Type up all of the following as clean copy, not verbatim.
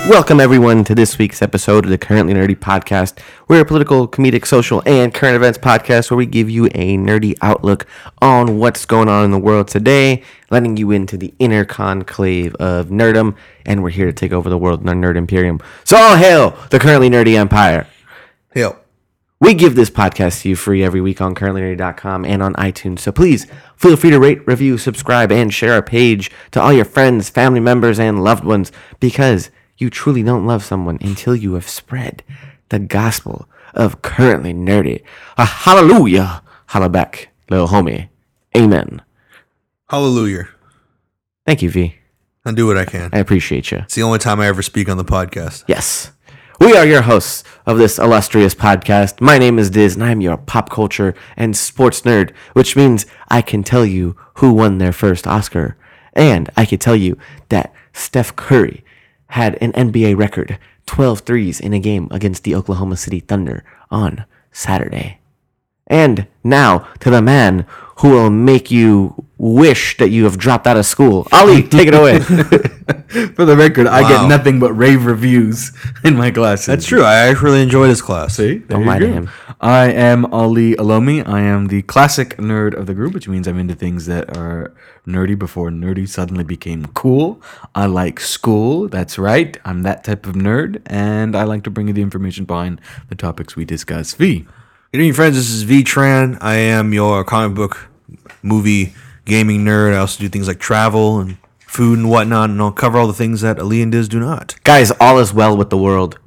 Welcome, everyone, to this week's episode of the Currently Nerdy Podcast. We're a political, comedic, social, and current events podcast where we give you a nerdy outlook on what's going on in the world today, letting you into the inner conclave of nerdom, and we're here to take over the world in our nerd imperium. So all hail the Currently Nerdy Empire. Hail. We give this podcast to you free every week on currentlynerdy.com and on iTunes. So please feel free to rate, review, subscribe, and share our page to all your friends, family members, and loved ones, because you truly don't love someone until you have spread the gospel of Currently Nerdy. A hallelujah. Holla back, little homie. Amen. Hallelujah. Thank you, V. I'll do what I can. I appreciate you. It's the only time I ever speak on the podcast. Yes. We are your hosts of this illustrious podcast. My name is Diz, and I'm your pop culture and sports nerd, which means I can tell you who won their first Oscar. And I can tell you that Steph Curry had an NBA record, 12 threes in a game against the Oklahoma City Thunder on Saturday. And now to the man who will make you wish that you have dropped out of school. Ali, take it away. For the record, I get nothing but rave reviews in my classes. That's true. I actually enjoy this class. See? Don't lie to him. I am Ali Alomi. I am the classic nerd of the group, which means I'm into things that are nerdy before nerdy suddenly became cool. I like school. That's right. I'm that type of nerd, and I like to bring you the information behind the topics we discuss. V. Good evening, friends. This is V Tran. I am your comic book, movie, gaming nerd. I also do things like travel and food and whatnot, and I'll cover all the things that Ali and Diz do not. Guys, all is well with the world.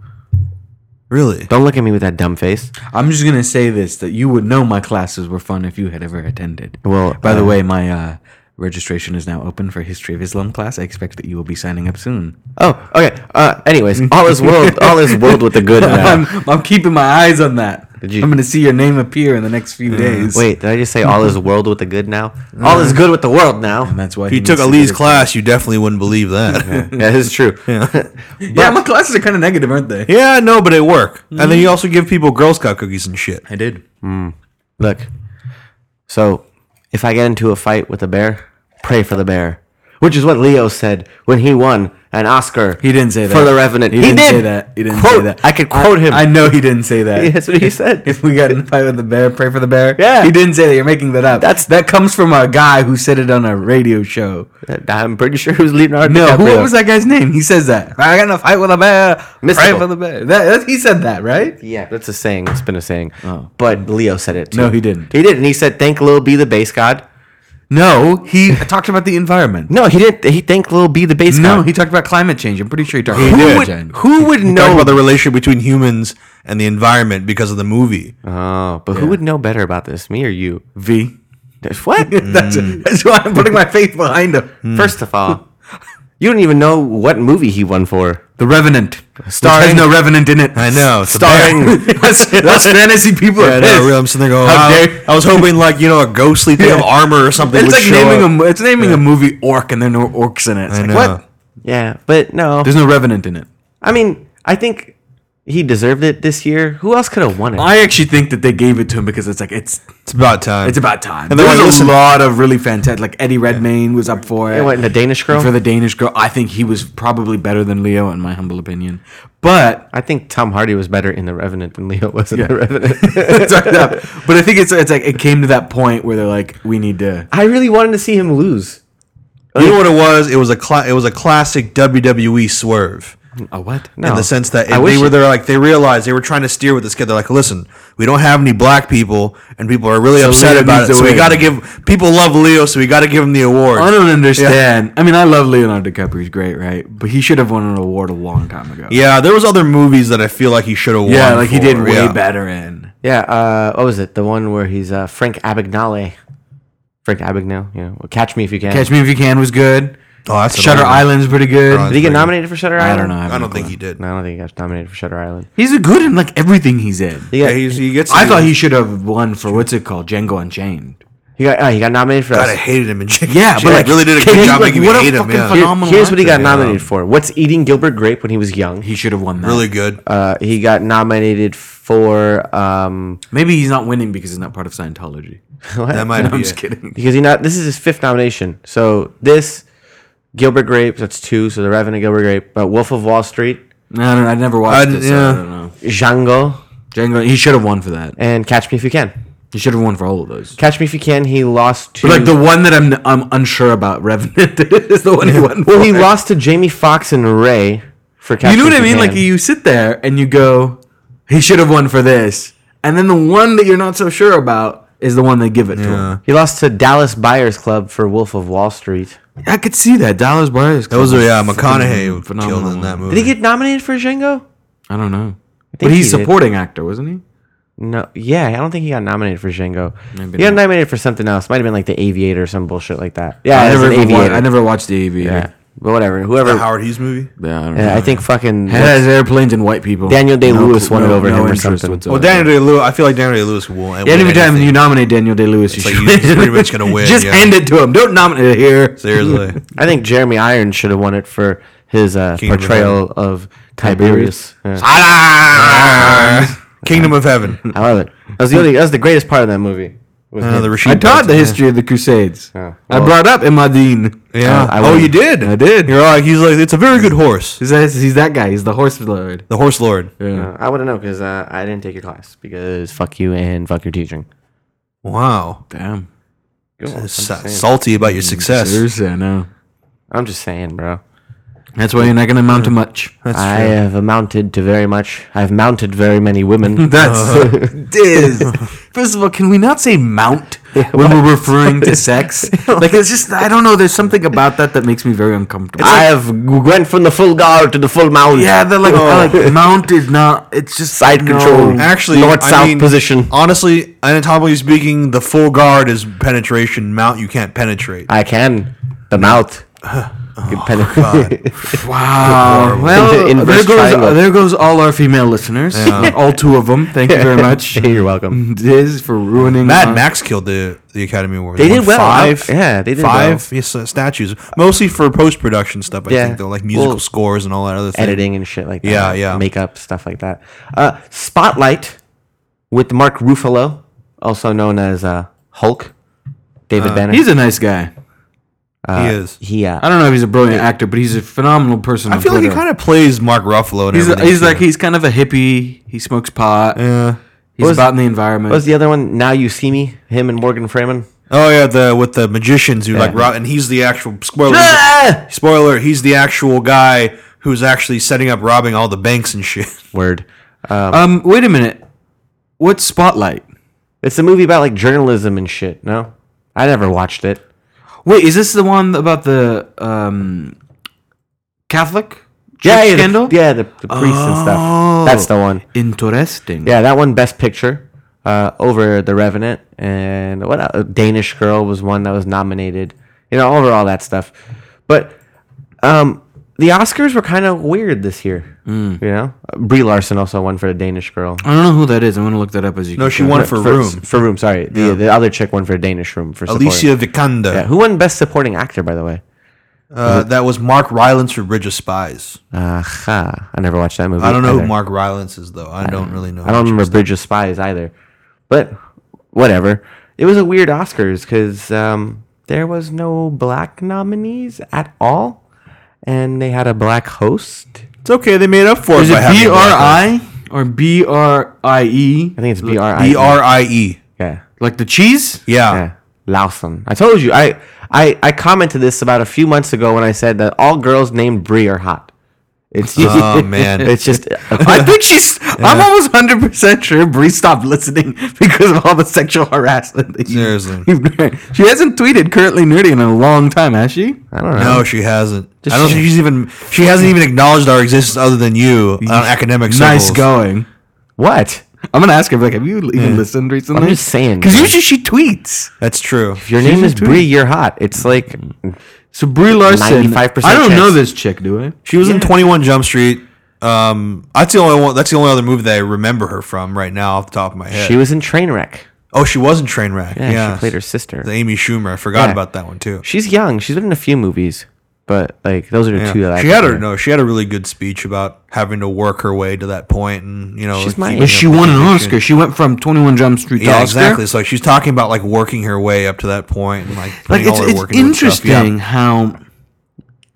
Really? Don't look at me with that dumb face. I'm just going to say this, that you would know my classes were fun if you had ever attended. Well, by the way, my registration is now open for History of Islam class. I expect that you will be signing up soon. Oh, okay. Anyways, all is world with the good now. I'm keeping my eyes on that. Did you- I'm going to see your name appear in the next few days. Wait, did I just say all is world with the good now? All is good with the world now. And that's why If you he took needs to Ali's get it. class, you definitely wouldn't believe that. Yeah, that is true. Yeah, my classes are kind of negative, aren't they? Yeah, I know, but it worked. And then you also give people Girl Scout cookies and shit. I did. Look, so if I get into a fight with a bear, pray for the bear. Which is what Leo said when he won an Oscar. He didn't say that. For The Revenant. He didn't did. say that. He didn't Quote. say that. I could quote him. I know he didn't say that. That's what he said. If we got in a fight with the bear, pray for the bear. Yeah. He didn't say that. You're making that up. That's- that comes from a guy who said it on a radio show. I'm pretty sure it was Leonardo No, DiCaprio. what was that guy's name? He says that. I got in a fight with a bear. Mystical. Pray for the bear. He said that, right? Yeah, that's a saying. It's been a saying. Oh. But Leo said it too. No, he didn't. He did, and he said, thank Lil B, the bass god. No, he talked about the environment. No, he didn't. He thanked Lil B, the bass No, god. he talked about climate change. I'm pretty sure he talked He about did. climate would, change. who would Talk know about the relationship between humans and the environment because of the movie. Oh, but who would know better about this, me or you? V. What? That's why I'm putting my faith behind him. First of all, you don't even know what movie he won for. The Revenant. Starring- There's no Revenant in it. I know. It's a Starring. That's fantasy people. Yeah, are no, pissed. really, I'm sitting there going, How wow, dare- I was hoping a ghostly thing of armor or something It's would like show naming up. it's naming a movie Orc and there are no orcs in it. It's I like, know. what? Yeah, but no. There's no Revenant in it. I mean, I think he deserved it this year. Who else could have won it? I actually think that they gave it to him because it's like it's It's about time. about time. And they're There's like, a listen- lot of really fantastic. Like Eddie Redmayne was up for it. It went in the Danish Girl. For the Danish Girl, I think he was probably better than Leo, in my humble opinion. But I think Tom Hardy was better in The Revenant than Leo was in The Revenant. but I think it's like it came to that point where they're like, we need to. I really wanted to see him lose. You know what it was? It was a classic WWE swerve. A what? No. In the sense that I wish they were it- there, like they realized they were trying to steer with this kid. They're like, listen, we don't have any black people, and people are really upset Leo about needs it. to So we win. got to give people love Leo, so we got to give him the award. I don't understand. I mean, I love Leonardo DiCaprio. He's great, right? But he should have won an award a long time ago. Yeah, there was other movies that I feel like he should have won. Yeah, like he did for, way yeah. better in. Yeah, what was it? The one where he's Frank Abagnale. Frank Abagnale, you know. Catch Me If You Can. Catch Me If You Can was good. Oh, that's Shutter another one. Island's pretty good. Oh, Did he get nominated for Shutter Island? I don't know. I don't think he did. No, I don't think he got nominated for Shutter Island. He's good in like everything he's in. He Yeah, got, he gets. I thought he should have won for what's it called, Django Unchained. he got nominated for God, I hated him in Jake. Yeah, but like, really did a can good you, job like, making me what a hate him. fucking Yeah. phenomenal Here's what he got actor. nominated for. What's Eating Gilbert Grape when he was young? He should have won that. Really good. He got nominated for Maybe he's not winning because he's not part of Scientology. That might No, be I'm it. just kidding. because this is his 5th nomination. So this Gilbert Grape, that's 2. So The Revenant, Gilbert Grape, but Wolf of Wall Street, I never watched it, so I don't know. Django, He should have won for that. and Catch Me If You Can. He should have won for all of those. Catch Me If You Can, he lost to... But like the one that I'm unsure about, Revenant, is the one he won for. Well, he lost to Jamie Foxx and Ray for Catch You know Me what If I mean? Can. Like you sit there and you go, he should have won for this, and then the one that you're not so sure about is the one they give it to him. He lost to Dallas Buyers Club for Wolf of Wall Street. I could see that. Dallas Buyers. That was Club McConaughey phenomenal killed in that one. movie. Did he get nominated for Django? I don't know, I think but he's he did. supporting actor, wasn't he? No, yeah, I don't think he got nominated for Django. Maybe He got not. nominated for something else. Might have been like The Aviator or some bullshit like that. Yeah, I it was never, an Aviator. I never watched the Aviator. Yeah, but whatever. Whoever. The Howard Hughes movie? Yeah, I don't Yeah, know. I think fucking It has airplanes and white people. Daniel Day-Lewis won it over him or interest something. whatsoever. Well, Daniel Day-Lewis. I feel like Daniel Day-Lewis will. Yeah, every time you nominate Daniel Day-Lewis, It's you like should he's pretty much gonna win, Just yeah. hand it to him. Don't nominate it here. Seriously. I think Jeremy Irons should have won it for his Kingdom of portrayal of Tiberius. Yeah. Kingdom of Heaven. I love it. That was the greatest part of that movie. Was him. The Rashid I taught Brooks, the yeah. history of the Crusades. Yeah. I Well- brought up Imadine. Yeah. I Oh, wouldn't- you did? I did. You're like, he's like, it's a very good horse. He's that guy. He's the horse lord. The horse lord. Yeah. I wouldn't know because I didn't take your class because fuck you and fuck your teaching. Wow. Damn. Cool. I'm just saying. Salty about your success. Seriously, I know. I'm just saying, bro. That's why you're not going to amount to much. That's I true. have amounted to very much. I've mounted very many women. That's Diz. First of all, can we not say mount when we're referring to sex? Like it's just I don't know. There's something about that makes me very uncomfortable. I have went from the full guard to the full mount. Yeah, they're like mount is not. It's just Side no. control. Actually, North-south position. Honestly, anatomically speaking, the full guard is penetration. Mount you can't penetrate. I can. The mouth. Wow. Well, Inverse triangle. there goes all our female listeners. All two of them. Thank you very much. You're welcome. Diz for ruining. Mad Max killed the Academy Award. They won did well. Five. Yeah, they did Five yes, statues, mostly for post production stuff. I Yeah. think though, like musical Well, scores and all that other thing. Editing and shit like that. Yeah, yeah. Makeup, stuff like that. Spotlight with Mark Ruffalo, also known as Hulk. David Banner. He's a nice guy. He is. I don't know if he's a brilliant actor, but he's a phenomenal person. I feel like he kind of plays Mark Ruffalo. And everything, He's too. like he's kind of a hippie. He smokes pot. Yeah. He's What was- about in the environment. What was the other one? Now You See Me? Him and Morgan Freeman? Oh yeah, with the magicians who like Yeah. rob, and he's the actual spoiler. Ah! Spoiler: he's the actual guy who's actually setting up robbing all the banks and shit. Word. Wait a minute. What's Spotlight? It's a movie about like journalism and shit, no? I never watched it. Wait, is this the one about the Catholic church scandal? The priests and stuff. That's the one. Interesting. Yeah, that one Best Picture over The Revenant, and what else? Danish Girl was one that was nominated. You know, over all that stuff. But the Oscars were kind of weird this year. You know, Brie Larson also won for The Danish Girl. I don't know who that is. I'm gonna look that up as you. No, keep she going. won for Room. For Room, sorry. The other chick won for Danish Room for supporting. Alicia Vikander. Yeah, who won Best Supporting Actor, by the way? That was Mark Rylance for Bridge of Spies. I never watched that movie. I don't know either. who Mark Rylance is though. I don't really know. I don't remember Bridge of Spies either. But whatever. It was a weird Oscars because there was no black nominees at all, and they had a black host. It's okay. They made up for it. Is it by having a black BRI or BRIE? I think it's person. BRI. BRIE. Yeah. Like the cheese? Yeah. Yeah. Lawson. I told you. I commented this about a few months ago when I said that all girls named Brie are hot. It's just, Oh, man. It's just. I think I'm almost 100% sure Brie stopped listening because of all the sexual harassment. That Seriously. She hasn't tweeted currently nerdy in a long time, has she? I don't know. No, she hasn't. Just I don't think she hasn't even acknowledged our existence other than you on academic Nice circles. going. What? I'm gonna ask her, like, have you even listened recently? I'm just saying. Because usually she tweets. That's true. If your name is Brie, you're hot. It's like So Brie Larson, 95% I don't know chance. this chick, do I? She was in 21 Jump Street. That's the only one. That's the only other movie that I remember her from right now off the top of my head. she was in Trainwreck. Oh, she was in Trainwreck. Yeah, Yeah, she played her sister. The Amy Schumer. I forgot Yeah. about that one too. She's young. She's been in a few movies, but like those are the Yeah. two that I She had can think she had a really good speech about having to work her way to that point, and She's my keeping age. up She with won an the Oscar. condition. She went from 21 Jump Street to Yeah, Oscar. exactly. So like, she's talking about like working her way up to that point and like Like putting all her it's work into it and stuff. interesting how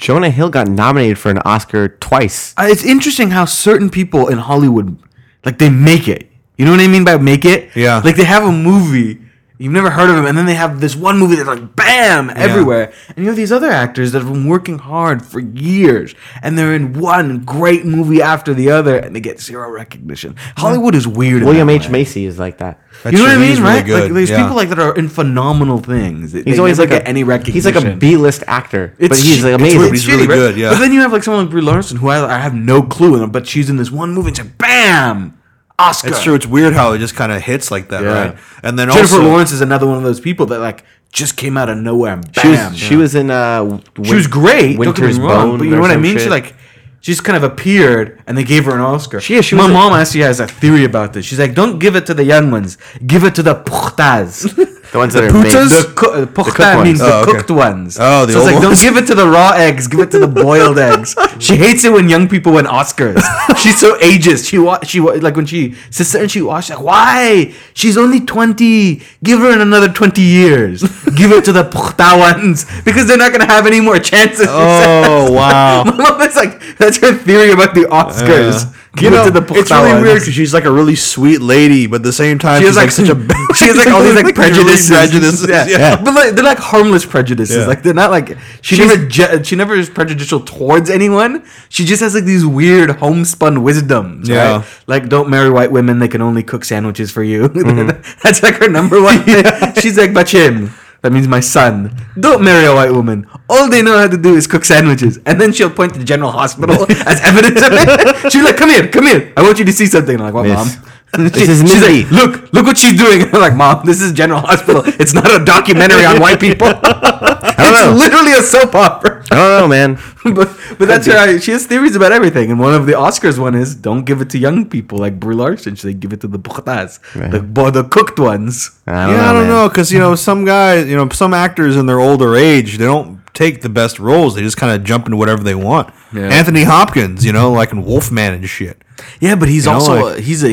Jonah Hill got nominated for an Oscar twice. It's interesting how certain people in Hollywood, like, they make it. You know what I mean by make it? Yeah. Like, they have a movie, you've never heard of them, and then they have this one movie that's like, bam, everywhere. And you have these other actors that have been working hard for years, and they're in one great movie after the other, and they get zero recognition. Hollywood is weird. in William that H. way. Macy is like that. That's You know what I true. mean, He's really right? good. Like, there's Yeah. people like that are in phenomenal things. He's always like get any recognition. He's like a B-list actor, but he's like it's amazing. He's shitty, really right? good, yeah. But then you have like someone like Brie Larson, who I have no clue, but she's in this one movie, and it's like, bam, Oscar. It's true. It's weird how it just kind of hits like that, Yeah. right? And then Jennifer also, Lawrence is another one of those people that like just came out of nowhere and She was, bam. she was in She was great. Don't get Winter's me wrong, Bone, but you know or what I some mean. She shit. she just kind of appeared, and they gave her an Oscar. She was My a- mom actually has a theory about this. She's like, don't give it to the young ones, give it to the puchtas. the ones that The are made. putas? The puchta ones. means the Oh, okay. cooked ones. Oh, the so it's old like, ones. don't give it to the raw eggs, give it to the boiled eggs. She hates it when young people win Oscars. She's so ageist. Like when she sits there and she watches, like, why? She's only 20. Give her another 20 years. Give it to the puchta ones because they're not gonna have any more chances. oh wow. My mom is like, that's her theory about the Oscars. Give it to the puchta it's really ones. weird because she's like a really sweet lady, but at the same time, She she's has like such a. she has like all these like prejudices. prejudices. Yeah. But like, they're like harmless prejudices. Yeah. Like they're not like she never is prejudicial towards anyone. She just has like these weird homespun wisdoms. Yeah. Right? Like, don't marry white women; they can only cook sandwiches for you. Mm-hmm. That's like her number one thing. She's like, Bachim. That means my son. Don't marry a white woman. All they know how to do is cook sandwiches. And then she'll point to the General Hospital as evidence of it. She's like, come here. I want you to see something. I'm like, what, Miss, Mom? this is She's Mindy. like, look what she's doing. I'm like, Mom, this is General Hospital. It's not a documentary on white people. It's know. literally a soap opera. I don't know, man. but that's her. She has theories about everything. And one of the Oscars one is, don't give it to young people like Brie Larson. She like, give it to the puchtas, the cooked ones. I don't know because some guys, some actors in their older age, they don't take the best roles. They just kind of jump into whatever they want. Yeah. Anthony Hopkins, like in Wolfman and shit. Yeah, but he's know, also like- he's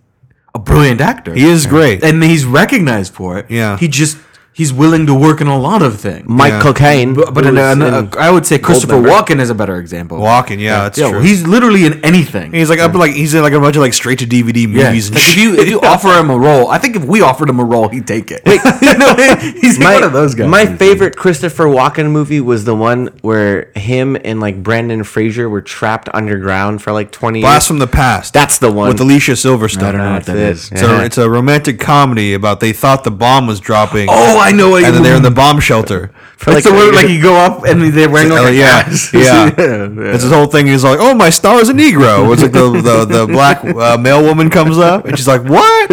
a brilliant actor. He is great. and he's recognized for it. Yeah. He's willing to work in a lot of things. Michael Caine. But I would say Christopher Goldmember. Walken is a better example. Walking, that's Yeah, true. he's literally in anything. He's like he's in like a bunch of like straight to DVD movies and Like shit. if you offer him a role, I think if we offered him a role, he'd take it. He's like one of those guys. My favorite Christopher Walken movie was the one where him and like Brandon Fraser were trapped underground for like 20 Blast years. from the Past. That's the one. with Alicia Silverstone. I don't know what that is. It's a romantic comedy about they thought the bomb was dropping. Oh, I know what and you then they're in mean. the bomb shelter. It's the one like you go up and they're wearing like a yeah, cast. yeah. yeah. It's this whole thing. He's like, "Oh, my star is a Negro." It's like the black male woman comes up, and she's like, "What?"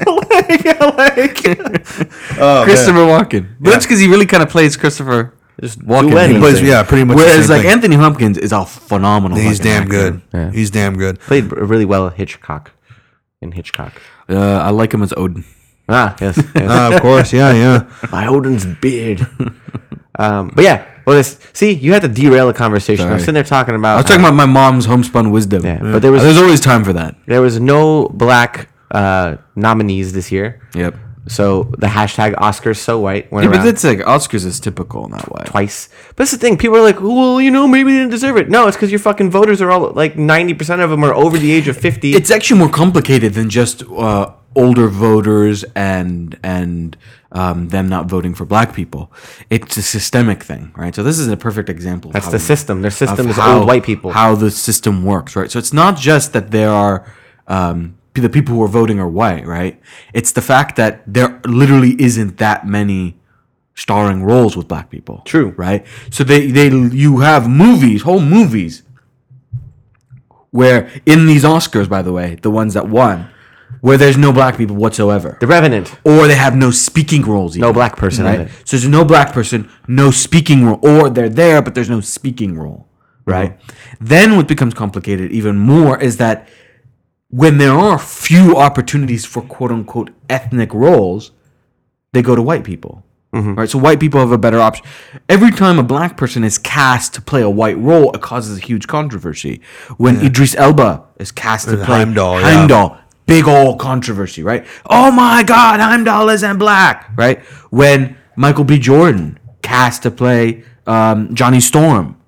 Christopher Walken. But that's because he really kind of plays Christopher Just do Walken. anything. He plays, pretty much. Whereas the like same thing. Anthony Hopkins is a phenomenal. He's fucking damn actor. good. Yeah. He's damn good. Played really well at Hitchcock. In Hitchcock. I like him as Odin. Ah, yes. Of course, yeah. My Odin's beard. But yeah, see, you had to derail the conversation. I was Sorry. sitting there talking about. I was talking about my mom's homespun wisdom. Yeah, but there was always time for that. there was no black nominees this year. Yep. So the hashtag Oscars so white went Yeah, but around that's like Oscars is typical in that way. twice. But that's the thing. People are like, well, maybe they didn't deserve it. No, it's because your fucking voters are all like 90% of them are over the age of 50. It's actually more complicated than just older voters and them not voting for black people. It's a systemic thing, right? So this is a perfect example. That's of the how- system. Their system of is how- old white people. How the system works, right? So it's not just that there are the people who are voting are white, right? It's the fact that there literally isn't that many starring roles with black people. True. Right? So you have whole movies where in these Oscars, by the way, the ones that won, where there's no black people whatsoever. The Revenant. Or they have no speaking roles. Even, No black person in right? it. So there's no black person, no speaking role, or they're there but there's no speaking role, right? Then what becomes complicated even more is that when there are few opportunities for quote unquote ethnic roles, they go to white people. Right, so white people have a better option. Every time a black person is cast to play a white role, it causes a huge controversy. When Idris Elba is cast to play Heimdall, big old controversy, right? Oh my God, Heimdall isn't black, right? When Michael B. Jordan cast to play Johnny Storm,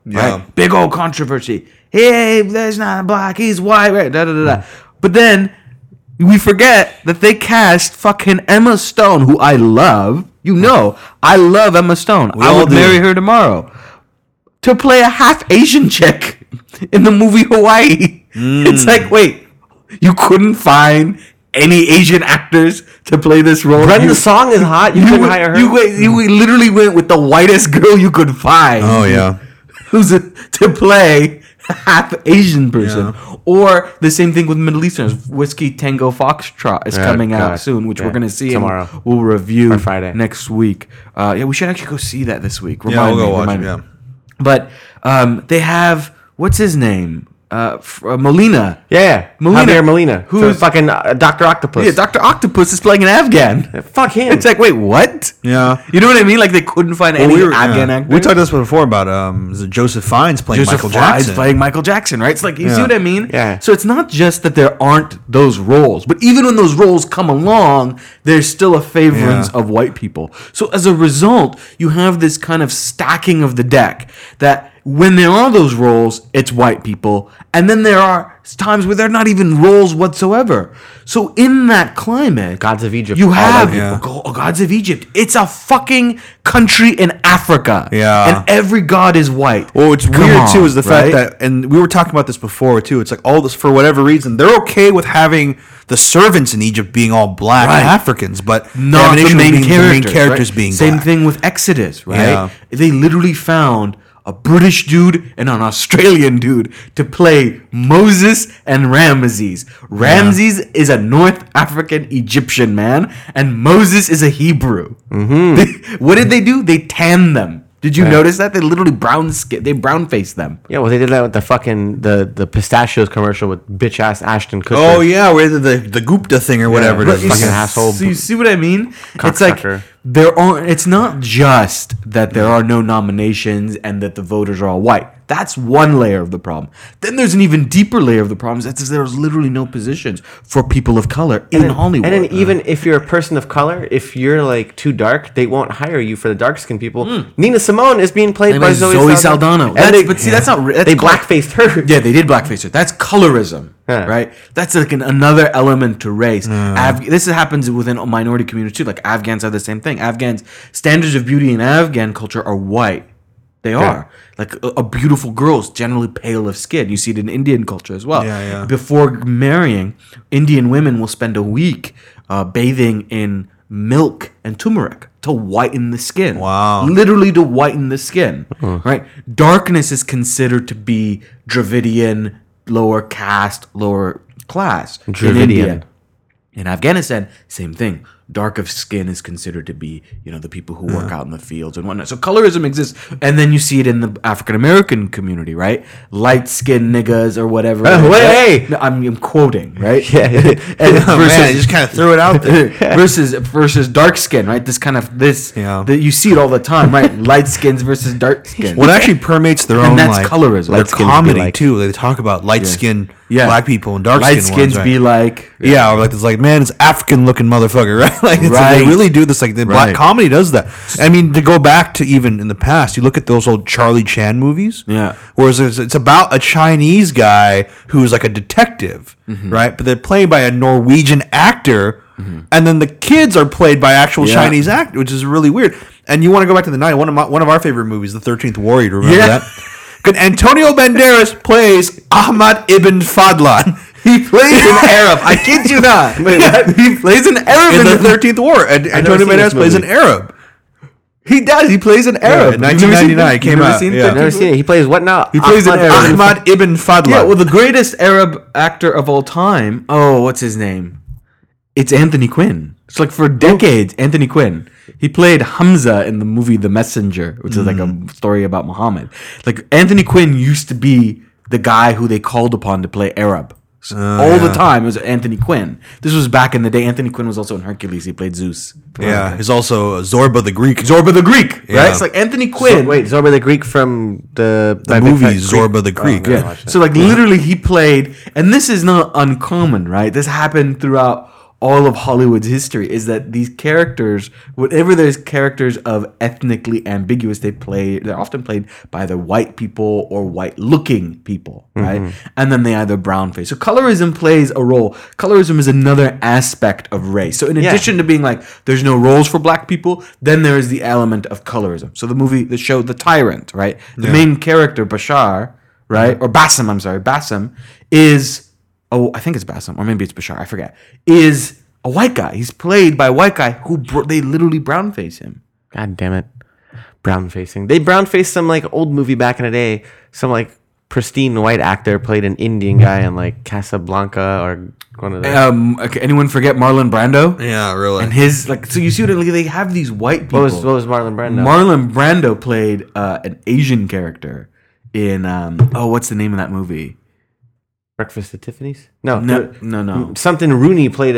Yeah. Right? Big old controversy. Hey, there's not black, he's white, right? Da, da, da, da. But then we forget that they cast fucking Emma Stone, who I love. You know, I love Emma Stone. I all would do. marry her tomorrow. To play a half Asian chick in the movie Hawaii. It's like, wait, you couldn't find any Asian actors to play this role? Brenda Song is hot. You couldn't hire her. You literally went with the whitest girl you could find. Oh yeah. To play a half Asian person. Yeah. Or the same thing with Middle Easterners. Whiskey Tango Foxtrot is coming out God. soon, which Yeah. we're going to see Tomorrow. and we'll review Or Friday. next week. Yeah, we should actually go see that this week. Yeah, we'll go watch remind it. me. Yeah. But they have, what's his name? Molina. Yeah, Molina. Javier Molina. Who's- Who's fucking Dr. Octopus? Yeah, Dr. Octopus is playing an Afghan. Fuck him. It's like, wait, what? Yeah. You know what I mean? Like they couldn't find any Afghan yeah. actor. We talked this before about is it Joseph Fiennes playing Joseph Michael Fiennes Jackson. playing Michael Jackson, right? It's like, you see Yeah. what I mean? Yeah. So it's not just that there aren't those roles, but even when those roles come along, there's still a favorance Yeah. of white people. So as a result, you have this kind of stacking of the deck that when there are those roles, it's white people, and then there are times where they're not even roles whatsoever. So in that climate, Gods of Egypt, you all have white Gods of Egypt. It's a fucking country in Africa, Yeah. and every god is white. Well, what's Come weird on, too is the fact right? that, and we were talking about this before too. It's like all this for whatever reason they're okay with having the servants in Egypt being all black Right. Africans, but not the definition of main being- characters. characters right? being Same black. thing with Exodus, right? Yeah. They literally found a British dude and an Australian dude to play Moses and Ramesses. Ramses is a North African Egyptian man, and Moses is a Hebrew. What did they do? They tanned them. Did you notice that? They literally brown faced them. Yeah, well, they did that with the fucking the pistachios commercial with bitch ass Ashton Kutcher. Oh yeah, where the Gupta thing or whatever it But is. you fucking asshole. So you see what I mean? It's like Cocksucker. there are. It's not just that there are no nominations and that the voters are all white. That's one layer of the problem. Then there's an even deeper layer of the problem. That's there's literally no positions for people of color in Hollywood. And then even if you're a person of color, if you're like too dark, they won't hire you for the dark skinned people. Nina Simone is being played by Zoe Saldana. That's, And they, but see, that's not. That's they blackfaced her. Yeah, they did blackface her. That's colorism, Yeah. right? That's like another element to race. This happens within minority communities too. Like Afghans have the same thing. Afghans standards of beauty in Afghan culture are white. They are like a beautiful girl's generally pale of skin. You see it in Indian culture as well. Yeah, yeah. Before marrying, Indian women will spend a week bathing in milk and turmeric to whiten the skin. Wow. Literally to whiten the skin. Right? Darkness is considered to be Dravidian, lower caste, lower class. In Dravidian. India. In Afghanistan, same thing. Dark of skin is considered to be, the people who work out in the fields and whatnot. So colorism exists, and then you see it in the African American community, right? Light skinned niggas or whatever. Hey! No, I'm quoting, right? Yeah. And Oh, man, I just kind of threw it out there. versus dark skin, right? This kind of that you see it all the time, right? Light skins versus dark skin. What actually permeates their And own that's like colorism. their Light skins be comedy like- too. They talk about light skinned Yeah. black people and dark light skinned skins ones, right? be like Yeah, or like it's like, man, it's African looking motherfucker, right? Like it's Right. they really do this. Like the black Right. comedy does that. I mean, to go back to even in the past, you look at those old Charlie Chan movies. Yeah. Whereas it's about a Chinese guy who's like a detective, right? But they're played by a Norwegian actor, and then the kids are played by actual Yeah. Chinese actors, which is really weird. And you want to go back to the night? One of our favorite movies, The 13th Warrior. Do you remember Yeah. that? Good. Antonio Banderas plays Ahmad Ibn Fadlan. he plays an Arab. I kid you not. He plays an Arab In the 13th War, and Antonio seen this Banderas plays an movie. Arab. He does. He plays an Arab. in 1999 it came out. Yeah. I've never seen it. He plays what now? He plays an Arab. Ahmad Ibn Fadlan. Yeah, well, the greatest Arab actor of all time. Oh, what's his name? It's Anthony Quinn. It's like for decades, Anthony Quinn. He played Hamza in the movie The Messenger, which is like a story about Muhammad. Like Anthony Quinn used to be the guy who they called upon to play Arab. So all the time it was Anthony Quinn. This was back in the day. Anthony Quinn was also in Hercules. He played Zeus. yeah, he's also Zorba the Greek. Zorba the Greek, Yeah. right? It's like Anthony Quinn. Wait, Zorba the Greek from the movie Zorba the Greek. Yeah. So like literally he played, and this is not uncommon, right? This happened throughout all of Hollywood's history is that these characters, whatever there's characters of ethnically ambiguous, they're often played by either white people or white looking people, right? And then they either brown face. So colorism plays a role. Colorism is another aspect of race. So in addition to being like there's no roles for black people, then there is the element of colorism. So the show The Tyrant, right? The main character, Bashar, right? Or Bassem, I'm sorry. Bassem is, I think it's Bassem, or maybe it's Bashar, I forget, is a white guy. He's played by a white guy who they literally brown face him. God damn it. Brown facing. They brown faced some like old movie back in the day. Some like pristine white actor played an Indian guy in like Casablanca or one of those. Okay, anyone forget Marlon Brando? Yeah, really. And his, like, so you see what they have these white people. What was Marlon Brando? Marlon Brando played an Asian character in, what's the name of that movie? Breakfast at Tiffany's? No. Something Rooney played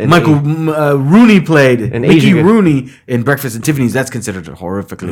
Rooney played An Mickey Asian guy. Rooney in Breakfast at Tiffany's. That's considered horrifically.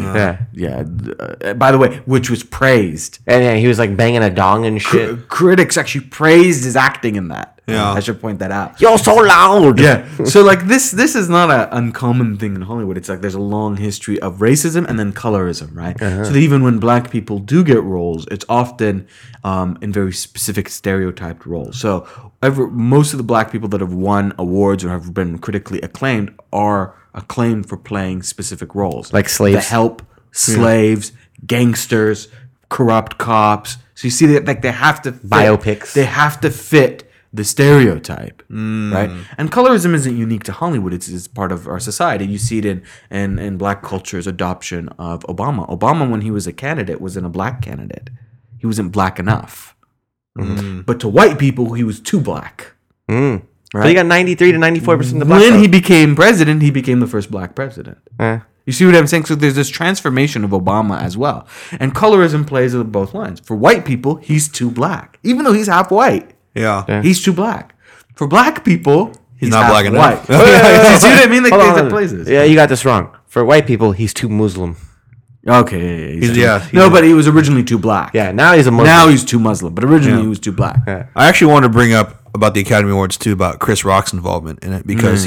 By the way, which was praised. And yeah, he was like banging a dong and shit. Critics actually praised his acting in that. Yeah. I should point that out. You're so loud. Yeah. So like this is not an uncommon thing in Hollywood. It's like there's a long history of racism and then colorism, right? So that even when black people do get roles, it's often in very specific stereotyped roles. So most of the black people that have won awards or have been critically acclaimed are acclaimed for playing specific roles. Like slaves. The help, slaves, gangsters, corrupt cops. So you see that like they have to fit, Biopics. They have to fit the stereotype, right? And colorism isn't unique to Hollywood. It's part of our society. You see it in black culture's adoption of Obama. Obama, when he was a candidate, wasn't a black candidate. He wasn't black enough. But to white people, he was too black. Right? But he got 93 to 94% of the black When vote. he became president, he became the first black president. You see what I'm saying? So there's this transformation of Obama as well. And colorism plays on both lines. For white people, he's too black. Even though he's half white. Yeah. He's too black. For black people, he's not half black enough. white. You see what I mean? Like Hold there's on. places. Yeah, you got this wrong. For white people, he's too Muslim. Okay. He's No, but he was originally too black. Yeah, now he's a Muslim. Now he's too Muslim, but originally he was too black. Yeah. I actually want to bring up about the Academy Awards too, about Chris Rock's involvement in it, because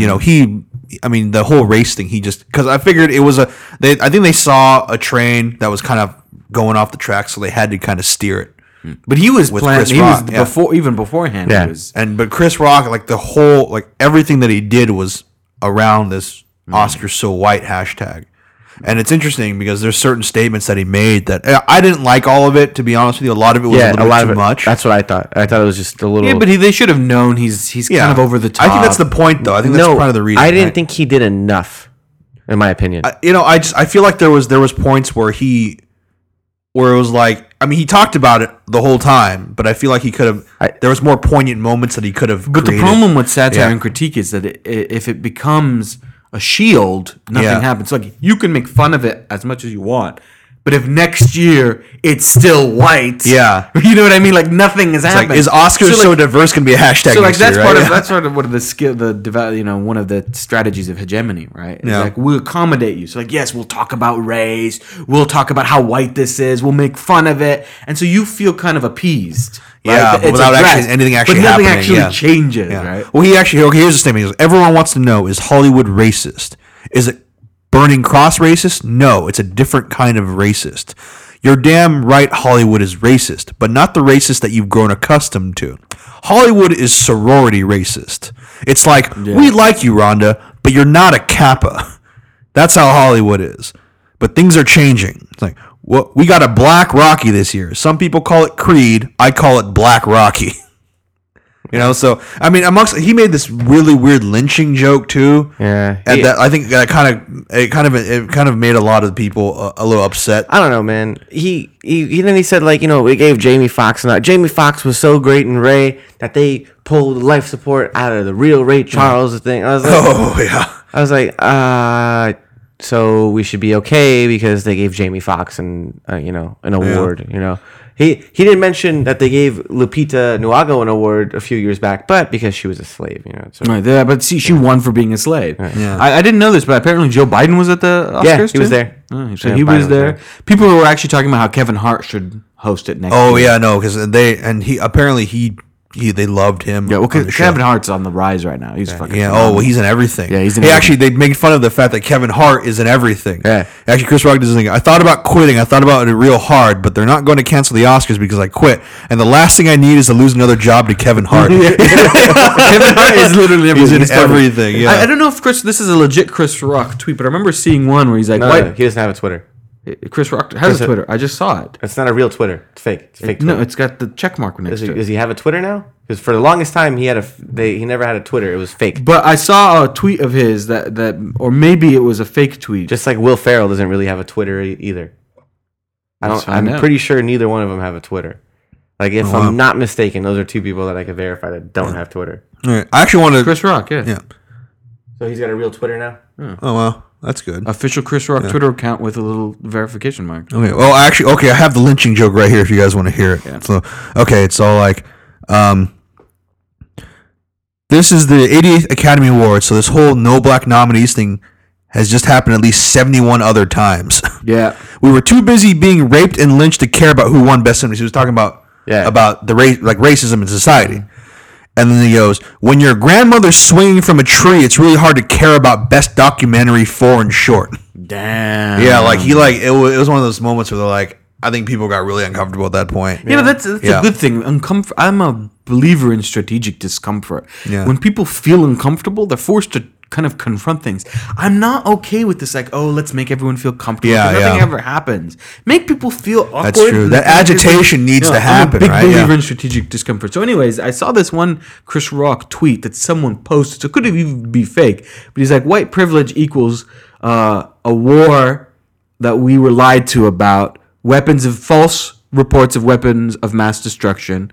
the whole race thing, because I figured it was I think they saw a train that was kind of going off the track, so they had to kind of steer it. But he was With planning. Chris He Rock, was yeah. even beforehand. Yeah. He was. But Chris Rock, like the whole, like everything that he did was around this Oscars so white hashtag. And it's interesting because there's certain statements that he made that I didn't like all of it, to be honest with you. A lot of it was a little bit too much. That's what I thought. I thought it was just a little. Yeah, but they should have known he's kind of over the top. I think that's the point, though. I think that's part of the reason. I didn't right? think he did enough, in my opinion. I feel like there was points where it was like, I mean, he talked about it the whole time, but I feel like he could have. There was more poignant moments that he could have. But created. the problem with satire and critique is that if it becomes a shield, nothing happens. Like you can make fun of it as much as you want, but if next year it's still white, you know what I mean? Like nothing is happening. Like, is Oscars so diverse going to be a hashtag? So like next year, right? that's sort of one of the skill, one of the strategies of hegemony, right? It's Yeah. like we'll accommodate you. So like yes, we'll talk about race, we'll talk about how white this is, we'll make fun of it, and so you feel kind of appeased. Yeah, right? but without actually anything actually but nothing happening. actually changes, right? Well, here's the statement. He goes, everyone wants to know, is Hollywood racist? Is it Burning Cross racist? No, it's a different kind of racist. You're damn right Hollywood is racist, but not the racist that you've grown accustomed to. Hollywood is sorority racist. It's like, we like you, Rhonda, but you're not a Kappa. That's how Hollywood is. But things are changing. It's like, well, we got a Black Rocky this year. Some people call it Creed. I call it Black Rocky. So I mean, he made this really weird lynching joke too. Yeah, and that I think that kind of made a lot of people a little upset. I don't know, man. He said like, we gave Jamie Foxx Jamie Foxx was so great in Ray that they pulled life support out of the real Ray Charles thing. I was like, so we should be okay because they gave Jamie Foxx an award. He didn't mention that they gave Lupita Nyong'o an award a few years back, but because she was a slave, Right, yeah, but see, she won for being a slave. Yeah. I didn't know this, but apparently Joe Biden was at the Oscars. Yeah, he was there. Oh, so Yeah, he Biden was there. People were actually talking about how Kevin Hart should host it next year. Oh yeah, no, because he they loved him. Yeah, well, on the show. Kevin Hart's on the rise right now. He's fucking. Yeah. phenomenal. Oh, he's in everything. Yeah, he's in Hey, everything. actually, they make fun of the fact that Kevin Hart is in everything. Yeah. Actually, Chris Rock does this thing. I thought about quitting. I thought about it real hard, but they're not going to cancel the Oscars because I quit. And the last thing I need is to lose another job to Kevin Hart. Kevin Hart is literally everything. He's in everything. Yeah. I don't know if this is a legit Chris Rock tweet, but I remember seeing one where he's like, No, "What? he doesn't have a Twitter. Chris Rock has a Twitter. I just saw it. It's not a real Twitter. It's fake. It's fake Twitter. No, it's got the check mark next to it. Does he have a Twitter now? Because for the longest time, he never had a Twitter. It was fake. But I saw a tweet of his that or maybe it was a fake tweet. Just like Will Ferrell doesn't really have a Twitter either. I'm pretty sure neither one of them have a Twitter. Like, if I'm not mistaken, those are two people that I can verify that don't have Twitter. All right. I actually want to. Chris Rock, yeah. Yeah. So he's got a real Twitter now? Oh, well. That's good. Official Chris Rock Twitter account with a little verification mark. Okay. Well, actually, I have the lynching joke right here if you guys want to hear it. Yeah. So, okay, it's all like, this is the 88th Academy Awards, so this whole no black nominees thing has just happened at least 71 other times. Yeah. We were too busy being raped and lynched to care about who won Best Cinema. He was talking about the race, like racism in society. And then he goes, when your grandmother's swinging from a tree, it's really hard to care about Best Documentary Foreign Short. Damn. Yeah, like it was one of those moments where they're like, I think people got really uncomfortable at that point. You know, that's a good thing. I'm a believer in strategic discomfort. Yeah. When people feel uncomfortable, they're forced to kind of confront things. I'm not okay with this, like, oh, let's make everyone feel comfortable. Yeah, Nothing ever happens. Make people feel awkward. That's true. That agitation needs to happen, I'm a big right? believer in strategic discomfort. So anyways, I saw this one Chris Rock tweet that someone posted. So it could even be fake. But he's like, white privilege equals a war that we were lied to about, false reports of weapons of mass destruction,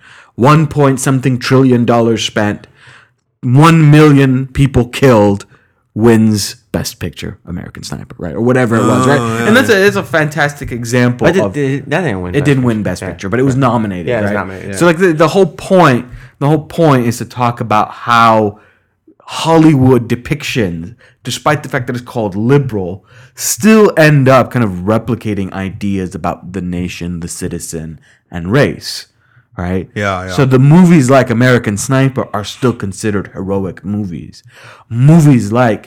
1 trillion spent, 1 million people killed, wins Best Picture, American Sniper, right? Or whatever it was, right? Yeah, and it's a fantastic example But of... that didn't win. It didn't win Best Picture, but it was nominated, Yeah, it was right? nominated, yeah. So like the whole point is to talk about how Hollywood depictions, despite the fact that it's called liberal, still end up kind of replicating ideas about the nation, the citizen, and race, right? Yeah. So the movies like American Sniper are still considered heroic movies. Movies like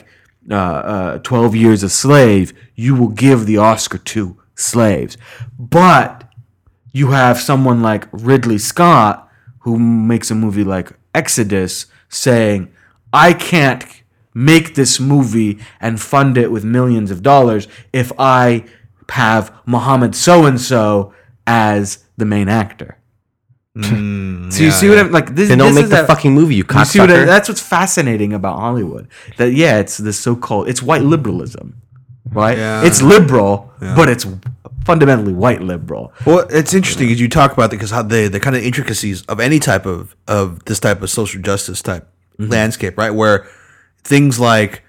12 Years a Slave, you will give the Oscar to slaves. But you have someone like Ridley Scott, who makes a movie like Exodus, saying, I can't make this movie and fund it with millions of dollars if I have Muhammad so-and-so as the main actor. So you see what I'm like? This, Then don't this make is the fucking movie, you cocksucker. that's what's fascinating about Hollywood. That it's this so-called white liberalism, right? Yeah. It's liberal, but it's fundamentally white liberal. Well, it's interesting because you talk about because how the kind of intricacies of any type of this type of social justice type landscape, right? Where things like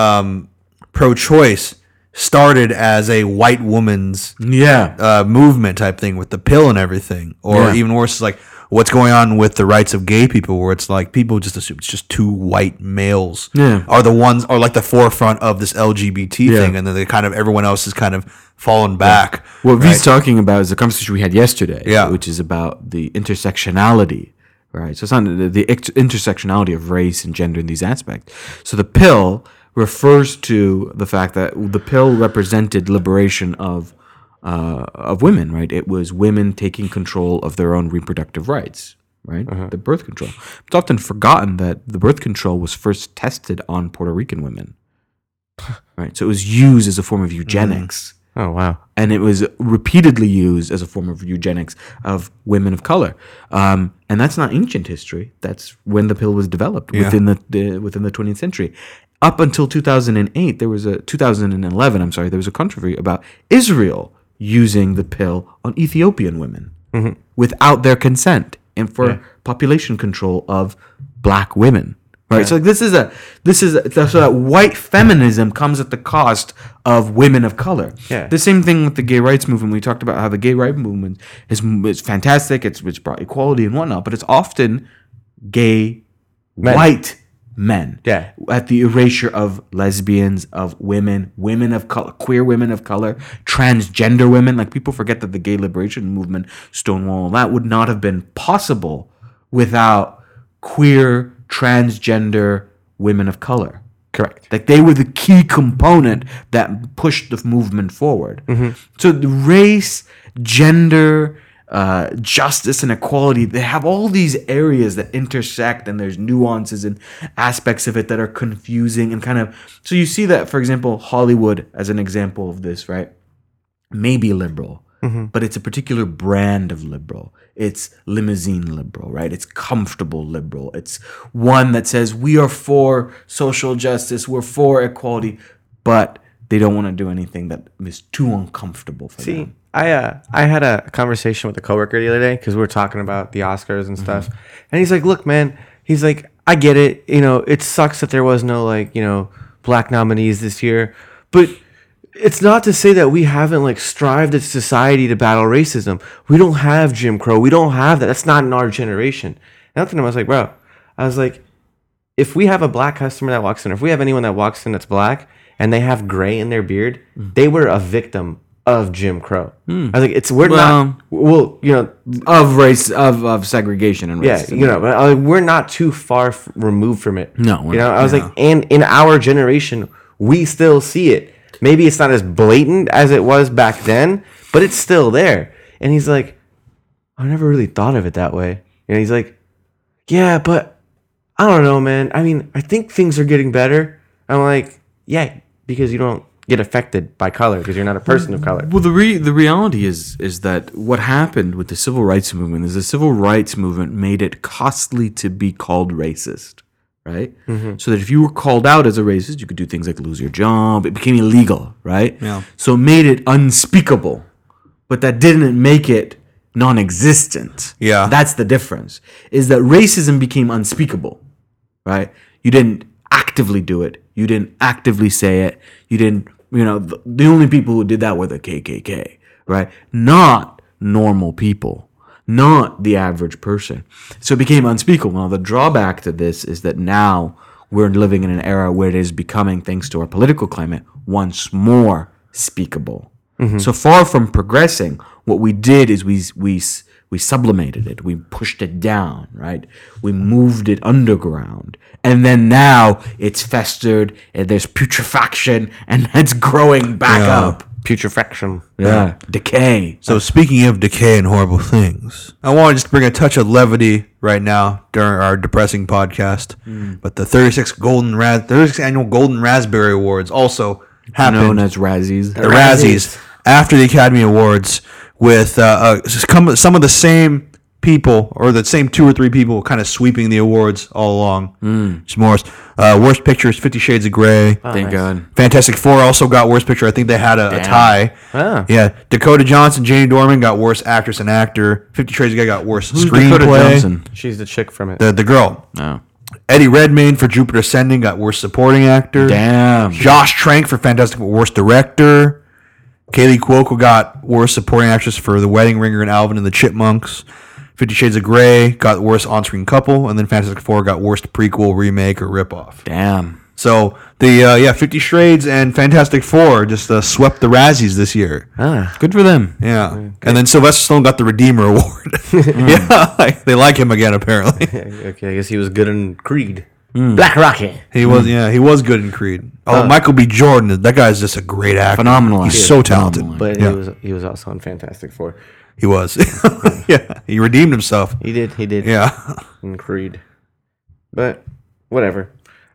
pro-choice started as a white woman's movement type thing with the pill and everything, or even worse, like what's going on with the rights of gay people, where it's like people just assume it's just two white males are the ones, or like the forefront of this LGBT thing, and then they kind of everyone else is kind of fallen back. What V's talking about is the conversation we had yesterday, which is about the intersectionality. Right, so it's not the intersectionality of race and gender in these aspects. So the pill refers to the fact that the pill represented liberation of women. Right, it was women taking control of their own reproductive rights. Right, the birth control. It's often forgotten that the birth control was first tested on Puerto Rican women. Right, so it was used as a form of eugenics. Oh, wow. And it was repeatedly used as a form of eugenics of women of color. And that's not ancient history. That's when the pill was developed within the 20th century. Up until 2008, 2011, I'm sorry, there was a controversy about Israel using the pill on Ethiopian women without their consent and for population control of black women. Right, so this is so that white feminism comes at the cost of women of color. Yeah. The same thing with the gay rights movement. We talked about how the gay rights movement is fantastic. It's brought equality and whatnot, but it's often gay white men. Yeah. At the erasure of lesbians, of women of color, queer women of color, transgender women. Like people forget that the gay liberation movement, Stonewall, that would not have been possible without queer, transgender women of color. Correct. Like they were the key component that pushed the movement forward. So the race, gender, justice and equality, they have all these areas that intersect, and there's nuances and aspects of it that are confusing and kind of. So you see that, for example, Hollywood as an example of this, right? Maybe liberal, but it's a particular brand of liberal. It's limousine liberal, right? It's comfortable liberal. It's one that says we are for social justice, we're for equality, but they don't want to do anything that is too uncomfortable for them. I had a conversation with a coworker the other day because we were talking about the Oscars and stuff, and he's like, "Look, man," he's like, "I get it. You know, it sucks that there was no black nominees this year, but it's not to say that we haven't strived as society to battle racism. We don't have Jim Crow. We don't have that. That's not in our generation." And I was like, bro, if we have a black customer that walks in, or if we have anyone that walks in that's black and they have gray in their beard, they were a victim of Jim Crow. I was like, Of race, of segregation and racism. but we're not too far removed from it. No, we're I not. was like, and in our generation, we still see it. Maybe it's not as blatant as it was back then, but it's still there. And he's like, I never really thought of it that way. And he's like, yeah, but I don't know, man. I mean, I think things are getting better. I'm like, yeah, because you don't get affected by color because you're not a person of color. Well, the reality is that what happened with the civil rights movement is the civil rights movement made it costly to be called racist, right? So that if you were called out as a racist, you could do things like lose your job. It became illegal, right? Yeah. So it made it unspeakable, but that didn't make it non-existent. Yeah. That's the difference, is that racism became unspeakable, right? You didn't actively do it. You didn't actively say it. You didn't, the only people who did that were the KKK, right? Not normal people, not the average person. So it became unspeakable. Now, the drawback to this is that now we're living in an era where it is becoming, thanks to our political climate, once more speakable. So far from progressing, what we did is we sublimated it. We pushed it down, right? We moved it underground. And then now it's festered and there's putrefaction and it's growing back up. Putrefaction. Yeah. Decay. So speaking of decay and horrible things, I want to just bring a touch of levity right now during our depressing podcast. But the 36th annual Golden Raspberry Awards also happened. Known as Razzies. The Razzies after the Academy Awards, with some of the same people, or the same two or three people, kind of sweeping the awards all along. Morris. Worst Picture is 50 Shades of Grey. Thank God. Fantastic Four also got Worst Picture. I think they had a tie. Ah. Yeah. Dakota Johnson, Janie Dorman got Worst Actress and Actor. 50 Shades of Grey got Worst Who's Screenplay. Dakota Johnson? She's the chick from it. The girl. Oh. Eddie Redmayne for Jupiter Ascending got Worst Supporting Actor. Damn. Josh Trank for Fantastic Four, Worst Director. Kaylee Cuoco got Worst Supporting Actress for The Wedding Ringer and Alvin and the Chipmunks. 50 Shades of Grey got Worst On-Screen Couple. And then Fantastic Four got Worst Prequel, Remake, or Ripoff. Damn. So, 50 Shades and Fantastic Four just swept the Razzies this year. Good for them. Yeah. And then Sylvester Stallone got the Redeemer Award. Yeah, they like him again, apparently. Okay, I guess he was good in Creed. Black Rocky. He was good in Creed. Oh, Michael B. Jordan, that guy's just a great actor. Phenomenal He's actor. so talented. Phenomenal. But he was also in Fantastic Four. He was. Yeah, he redeemed himself. He did. Yeah. In Creed. But whatever.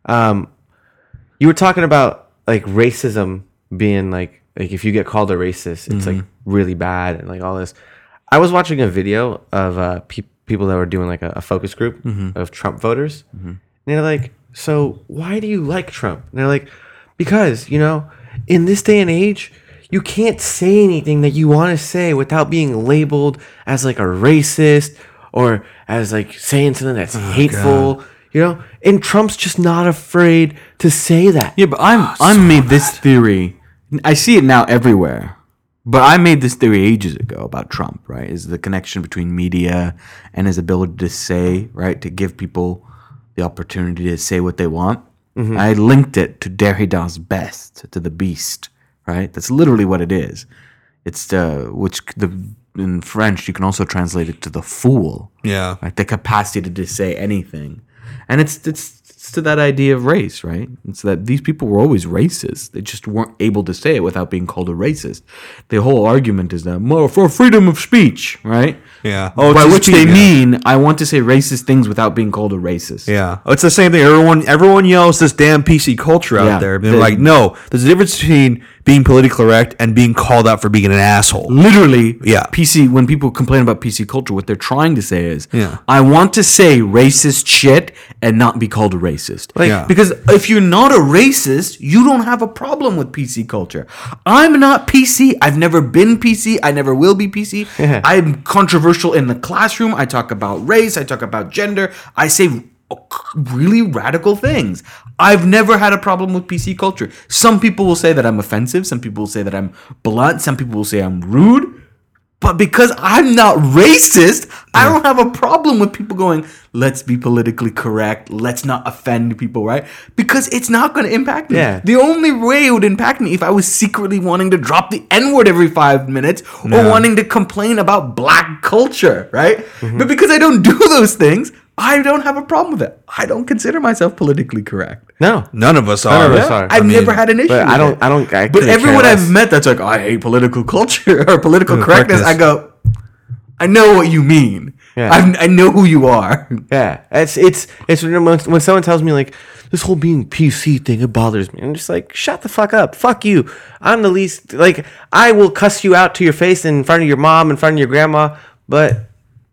You were talking about racism being like if you get called a racist, it's really bad and all this. I was watching a video of people that were doing a focus group of Trump voters. And they're like, so why do you like Trump? And they're like, because, in this day and age, you can't say anything that you want to say without being labeled as a racist or as saying something that's hateful, and Trump's just not afraid to say that. Yeah, but I made this theory. I see it now everywhere. But I made this theory ages ago about Trump, right? Is the connection between media and his ability to say, right, to give people the opportunity to say what they want. I linked it to Derrida's Best, to the beast, right? That's literally what it is. It's the in French, you can also translate it to the fool. Yeah. Like the capacity to say anything. And it's to that idea of race, right? It's that these people were always racist. They just weren't able to say it without being called a racist. The whole argument is that more for freedom of speech, right? Yeah. By which they yeah. mean I want to say racist things without being called a racist. Yeah, it's the same thing. Everyone yells this damn PC culture out Yeah. there. They're like, no, there's a difference between being politically correct and being called out for being an asshole. Literally, Yeah. PC. When people complain about PC culture, what they're trying to say is, Yeah. I want to say racist shit and not be called a racist. Yeah. Because if you're not a racist, you don't have a problem with PC culture. I'm not PC. I've never been PC. I never will be PC. I'm controversial in the classroom. I talk about race. I talk about gender. I say really radical things. I've never had a problem with PC culture. Some people will say that I'm offensive. Some people will say that I'm blunt. Some people will say I'm rude. But because I'm not racist, I don't have a problem with people going, let's be politically correct. Let's not offend people, right? Because it's not going to impact me. Yeah. The only way it would impact me if I was secretly wanting to drop the N-word every 5 minutes or wanting to complain about black culture, right? But because I don't do those things, I don't have a problem with it. I don't consider myself politically correct. No. None of us None are. of us are. I've never had an issue but with I don't- it. I don't- I But couldn't everyone care I've less. met that's like, I hate political culture or political correctness, I go, I know what you mean. Yeah. I know who you are. Yeah, it's when someone tells me like this whole being PC thing, it bothers me. I'm just like, shut the fuck up, fuck you. I'm the least like I will cuss you out to your face in front of your mom, in front of your grandma, but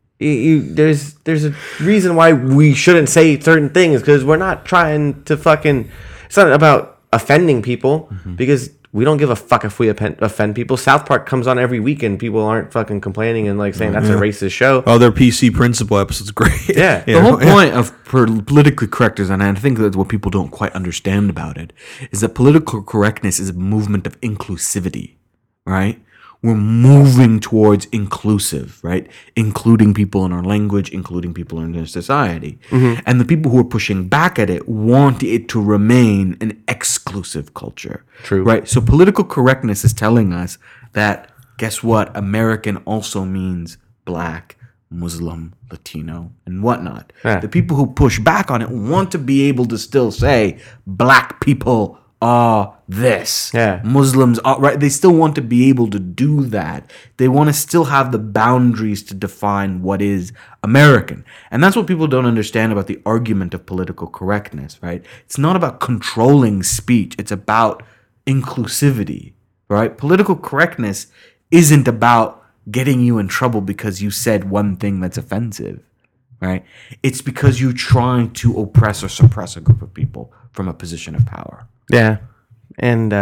there's a reason why we shouldn't say certain things because we're not trying to fucking. It's not about offending people because we don't give a fuck if we offend people. South Park comes on every week and people aren't fucking complaining and like saying that's a racist show. Oh, their PC principal episode's great. Yeah. The whole point of politically correctness, and I think that's what people don't quite understand about it, is that political correctness is a movement of inclusivity, right? We're moving towards inclusive, right? Including people in our language, including people in our society. And the people who are pushing back at it want it to remain an exclusive culture. True. Right? So political correctness is telling us that, guess what? American also means black, Muslim, Latino, and whatnot. Yeah. The people who push back on it want to be able to still say black people are this. Yeah. Muslims are right. They still want to be able to do that. They want to still have the boundaries to define what is American. And that's what people don't understand about the argument of political correctness, right? It's not about controlling speech. It's about inclusivity, right? Political correctness isn't about getting you in trouble because you said one thing that's offensive, right? It's because you're trying to oppress or suppress a group of people from a position of power. Yeah, and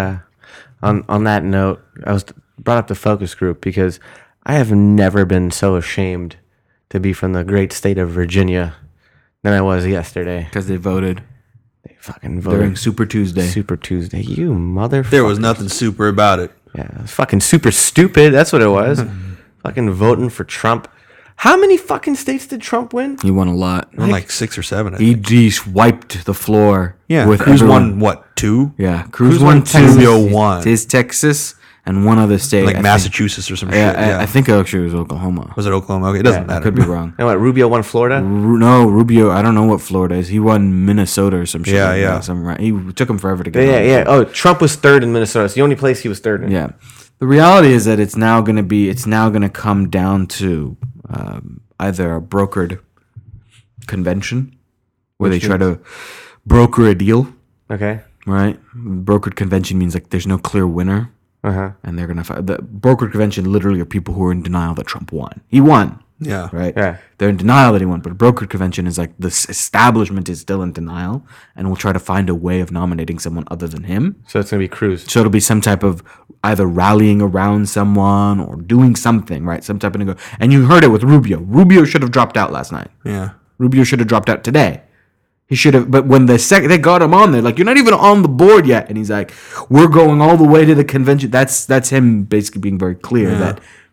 on that note, I was brought up the focus group because I have never been so ashamed to be from the great state of Virginia than I was yesterday. Because they voted They fucking voted during Super Tuesday. Super Tuesday. You motherfucker. There was nothing super about it. Yeah, it was fucking super stupid. That's what it was. Fucking voting for Trump. How many fucking states did Trump win? He won a lot. Won like 6 or 7. I He think. just wiped the floor. Yeah, with Cruz everyone. won what, 2? Yeah, Cruz Cruz won won 2. Rubio won. His Texas and one other state. Like I think. Massachusetts or some Yeah, shit. Yeah, I think actually it was Oklahoma. was it Oklahoma? Okay, it doesn't I matter. could be wrong. And what, Rubio won Florida? No, Rubio. I don't know what Florida is. He won Minnesota or some shit. Yeah, like yeah. that, some right. He took him forever to get. Yeah, on. yeah. Oh, Trump was third in Minnesota. It's the only place he was third in. Yeah. The reality is that it's now going to come down to either a brokered convention where they try to broker a deal, Okay. right? Brokered convention means like there's no clear winner, Uh-huh. and they're going to the brokered convention literally are people who are in denial that Trump won. He won. Yeah. Right? Yeah. They're in denial that he won, but a brokered convention is like this establishment is still in denial and will try to find a way of nominating someone other than him. So it's going to be Cruz. So it'll be some type of either rallying around someone or doing something, right? Some type of and you heard it with Rubio. Rubio should have dropped out last night. Yeah. Rubio should have dropped out today. He should have, but when they got him on there, like, you're not even on the board yet, and he's like, we're going all the way to the convention. That's him basically being very clear that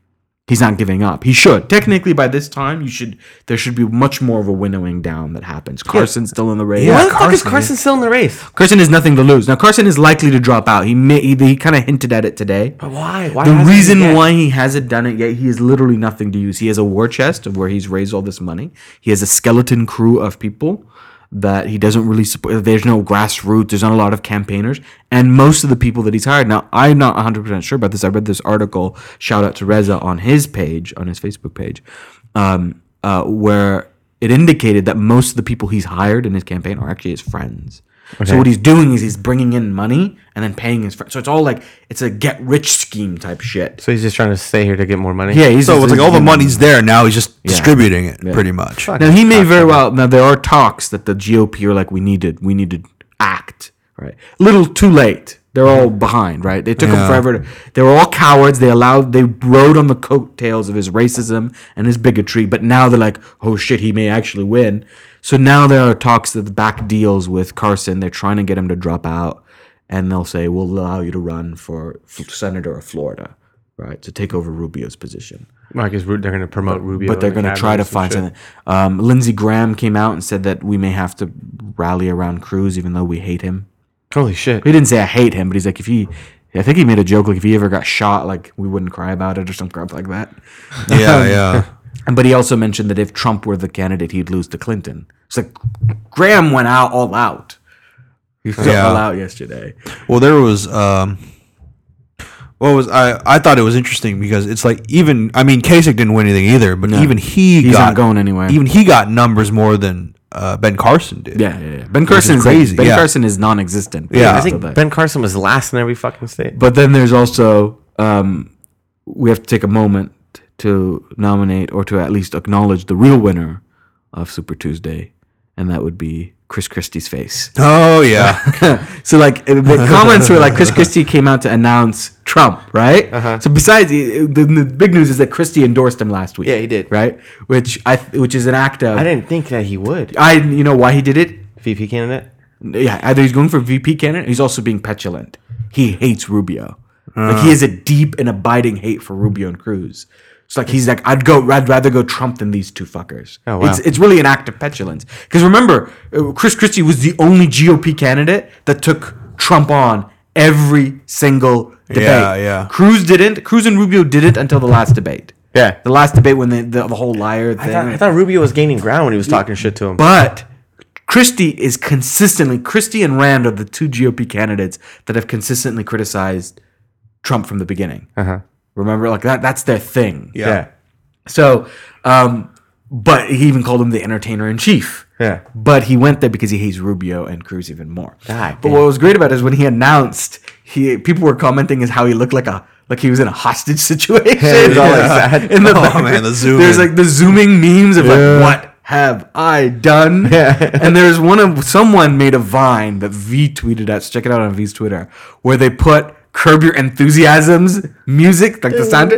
He's not giving up. He should. Technically, by this time, there should be much more of a winnowing down that happens. Carson's still in the race. Why the fuck is Carson still in the race? Carson has nothing to lose. Now, Carson is likely to drop out. He kind of hinted at it today. But why? Why The hasn't he reason yet? why he hasn't done it yet, he has literally nothing to use. He has a war chest of where he's raised all this money. He has a skeleton crew of people that he doesn't really support. There's no grassroots. There's not a lot of campaigners. And most of the people that he's hired, now I'm not 100% sure about this. I read this article, shout out to Reza, on his page, on his Facebook page, where it indicated that most of the people he's hired in his campaign are actually his friends. Okay. So what he's doing is he's bringing in money and then paying his friends. So it's all like, it's a get rich scheme type shit. So he's just trying to stay here to get more money? Yeah, So it's like all the money's there. Now he's just distributing it pretty much. Now he may very well. Now there are talks that the GOP are like, we need to act, right? A little too late. They're all behind, right? They took him forever. They were all cowards. They rode on the coattails of his racism and his bigotry. But now they're like, oh shit, he may actually win. So now there are talks of back deals with Carson. They're trying to get him to drop out, and they'll say, we'll allow you to run for senator of Florida, right, to take over Rubio's position. Because they're going to promote Rubio. But they're going to try to find something. Lindsey Graham came out and said that we may have to rally around Cruz, even though we hate him. Holy shit. He didn't say I hate him, but he's like, I think he made a joke, like if he ever got shot, like we wouldn't cry about it or some crap like that. Yeah. But he also mentioned that if Trump were the candidate, he'd lose to Clinton. It's like Graham went all out. He went all out yesterday. Well, there was I thought it was interesting because it's like Kasich didn't win anything either, but even he's not going anywhere. Even he got numbers more than Ben Carson did. Yeah. Ben Carson is crazy. Ben Carson is non-existent. Yeah. I think Ben Carson was last in every fucking state. But then there's also we have to take a moment to nominate or to at least acknowledge the real winner of Super Tuesday, and that would be Chris Christie's face. Oh yeah. So like the comments were like Chris Christie came out to announce Trump, right? So besides the big news is that Christie endorsed him last week. Yeah, he did. Right? Which is an act of I didn't think that he would. you know why he did it? VP candidate? Yeah, either he's going for VP candidate, he's also being petulant. He hates Rubio. Like he has a deep and abiding hate for Rubio and Cruz. It's like he's like, I'd rather go Trump than these two fuckers. Oh, wow. It's really an act of petulance. Because remember, Chris Christie was the only GOP candidate that took Trump on every single debate. Yeah. Cruz and Rubio didn't until the last debate. Yeah. The last debate when the whole liar thing. I thought Rubio was gaining ground when he was talking shit to him. But Christie and Rand are the two GOP candidates that have consistently criticized Trump from the beginning. Remember, like that's their thing. Yeah. So, but he even called him the entertainer in chief. Yeah. But he went there because he hates Rubio and Cruz even more. God But damn. what was great about it is when he announced, people were commenting as how he looked like he was in a hostage situation. it was all like that. In the man, the zooming. There's like the zooming memes of like, what have I done? Yeah. And there's someone made a Vine that V tweeted at, so check it out on V's Twitter, where they put Curb Your Enthusiasm's music, like the sound.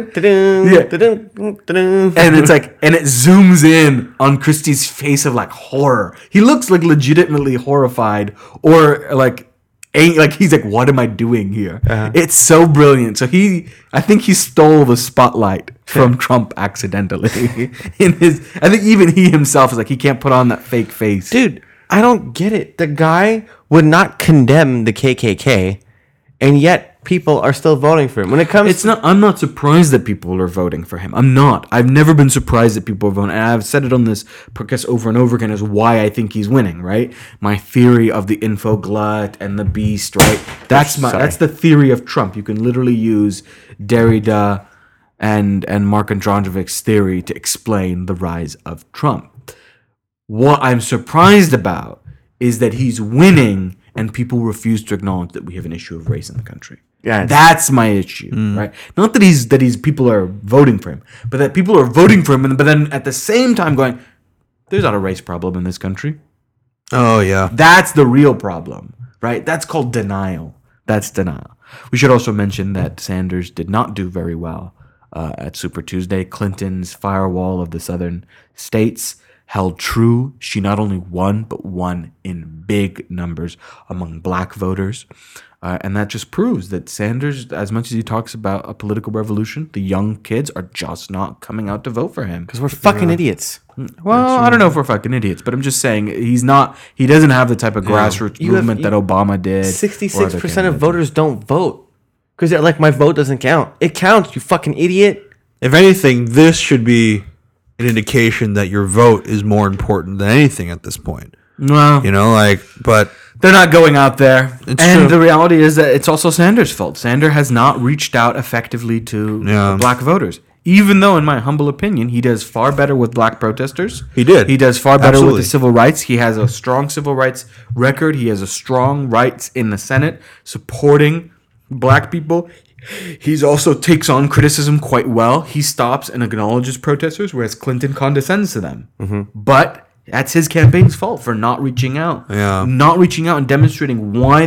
And it's like, and it zooms in on Christie's face of like horror. He looks like legitimately horrified, or like he's like, what am I doing here? It's so brilliant. So I think he stole the spotlight from Trump accidentally. I think even he himself is like, he can't put on that fake face. Dude, I don't get it. The guy would not condemn the KKK, and yet people are still voting for him. When it comes, I'm not surprised that people are voting for him. I'm not. I've never been surprised that people are voting. And I've said it on this podcast over and over again as why I think he's winning, right? My theory of the info glut and the beast, right? That's the theory of Trump. You can literally use Derrida and Mark Andronovic's theory to explain the rise of Trump. What I'm surprised about is that he's winning and people refuse to acknowledge that we have an issue of race in the country. Yeah, That's my issue, right? Not that he's people are voting for him, but that people are voting for him, but then at the same time going, there's not a race problem in this country. Oh yeah. That's the real problem, right? That's called denial. That's denial. We should also mention that Sanders did not do very well at Super Tuesday. Clinton's firewall of the southern states held true. She not only won, but won in big numbers among black voters. And that just proves that Sanders, as much as he talks about a political revolution, the young kids are just not coming out to vote for him. Because we're fucking idiots. Well, I don't know if we're fucking idiots, but I'm just saying he doesn't have the type of grassroots movement that Obama did. 66% of voters don't vote. Because they're like, my vote doesn't count. It counts, you fucking idiot. If anything, this should be an indication that your vote is more important than anything at this point. Well, But they're not going out there. It's and true. the reality is that it's also Sanders' fault. Sanders has not reached out effectively to black voters. Even though, in my humble opinion, he does far better with black protesters. He did. He does far better Absolutely. with the civil rights. He has a strong civil rights record. He has a strong rights in the Senate supporting black people. He's also takes on criticism quite well. He stops and acknowledges protesters, whereas Clinton condescends to them. But that's his campaign's fault for not reaching out. Yeah. Not reaching out and demonstrating why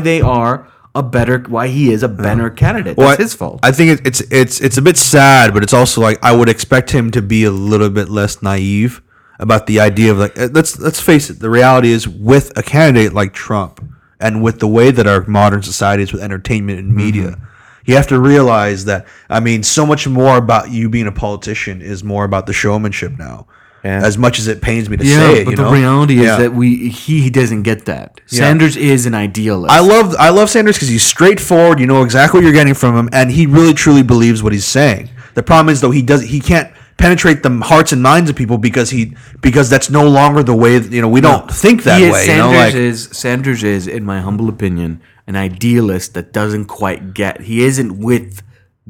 he is a better candidate. That's his fault. I think it's a bit sad, but it's also like I would expect him to be a little bit less naive about the idea of like let's face it. The reality is with a candidate like Trump and with the way that our modern society is with entertainment and media, you have to realize that so much more about you being a politician is more about the showmanship now. Yeah. As much as it pains me to say it, but the reality is that he doesn't get that. Yeah. Sanders is an idealist. I love Sanders because he's straightforward. You know exactly what you're getting from him, and he really truly believes what he's saying. The problem is though he can't penetrate the hearts and minds of people because that's no longer the way we don't think that way. Sanders is, in my humble opinion, an idealist that doesn't quite get. He isn't with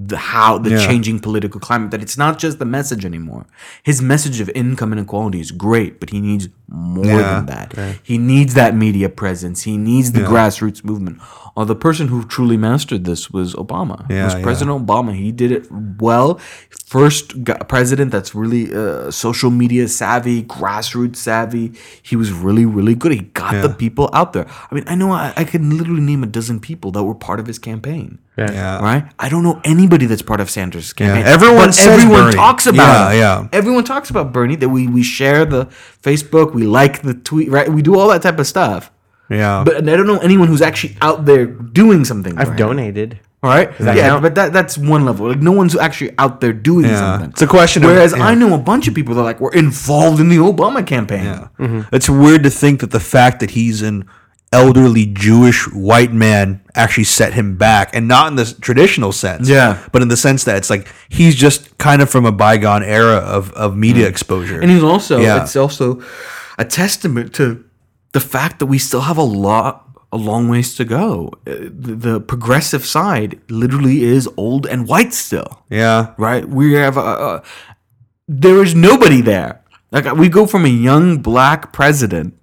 the changing political climate, that it's not just the message anymore. His message of income inequality is great, but he needs more than that. Right. He needs that media presence. He needs the grassroots movement. The person who truly mastered this was Obama. It was President Obama. He did it well. First president that's really social media savvy, grassroots savvy. He was really, really good. He got the people out there. I know I can literally name a dozen people that were part of his campaign. Yeah. Right? I don't know anybody that's part of Sanders' campaign. Yeah. Everyone talks about him. Yeah. Everyone talks about Bernie. That we share the Facebook, we like the tweet, right? We do all that type of stuff. Yeah. But I don't know anyone who's actually out there doing something. I've donated. All right? But that's one level. Like no one's actually out there doing something. It's a question Whereas I know a bunch of people that were involved in the Obama campaign. Yeah. It's weird to think that the fact that he's an elderly Jewish white man actually set him back, and not in the traditional sense, but in the sense that it's like he's just kind of from a bygone era of media exposure. And he's also it's also a testament to the fact that we still have a long ways to go. The progressive side literally is old and white still. Yeah. Right? We have there is nobody there. Like we go from a young black president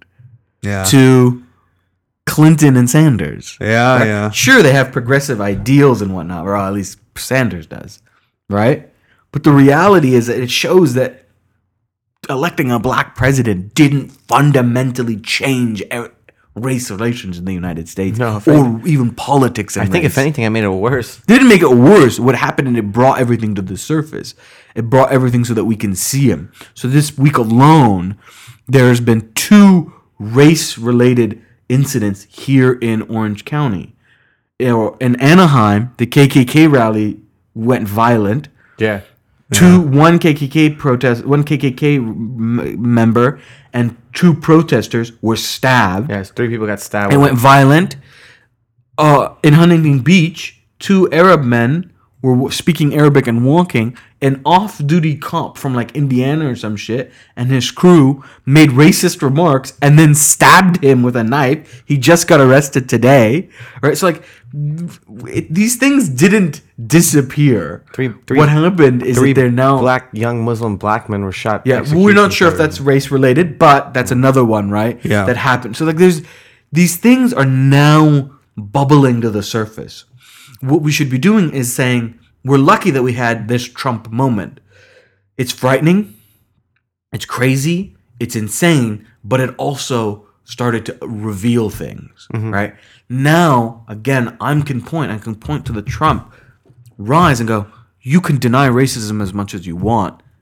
to Clinton and Sanders. Yeah, right? yeah. Sure, they have progressive ideals and whatnot, or at least Sanders does, right? But the reality is that it shows that electing a black president didn't fundamentally change race relations in the United States, or even politics. I think if anything, it made it worse. Didn't make it worse. What happened is it brought everything to the surface. It brought everything so that we can see him. So this week alone, there's been 2 race-related incidents here in Orange County. In Anaheim, the KKK rally went violent. Yeah. One KKK member and 2 protesters were stabbed. Yes, 3 people got stabbed. It went violent. In Huntington Beach, 2 Arab men were speaking Arabic and walking. An off-duty cop from like Indiana or some shit and his crew made racist remarks and then stabbed him with a knife. He just got arrested today. Right? So like these things didn't disappear. What happened is that they're now young Muslim black men were shot. Yeah, we're not sure if that's race related, but that's another one, right? Yeah. That happened. So like these things are now bubbling to the surface. What we should be doing is saying, we're lucky that we had this Trump moment. It's frightening, it's crazy, it's insane, but it also started to reveal things, right? Now, again, I can point to the Trump rise and go, you can deny racism as much as you want.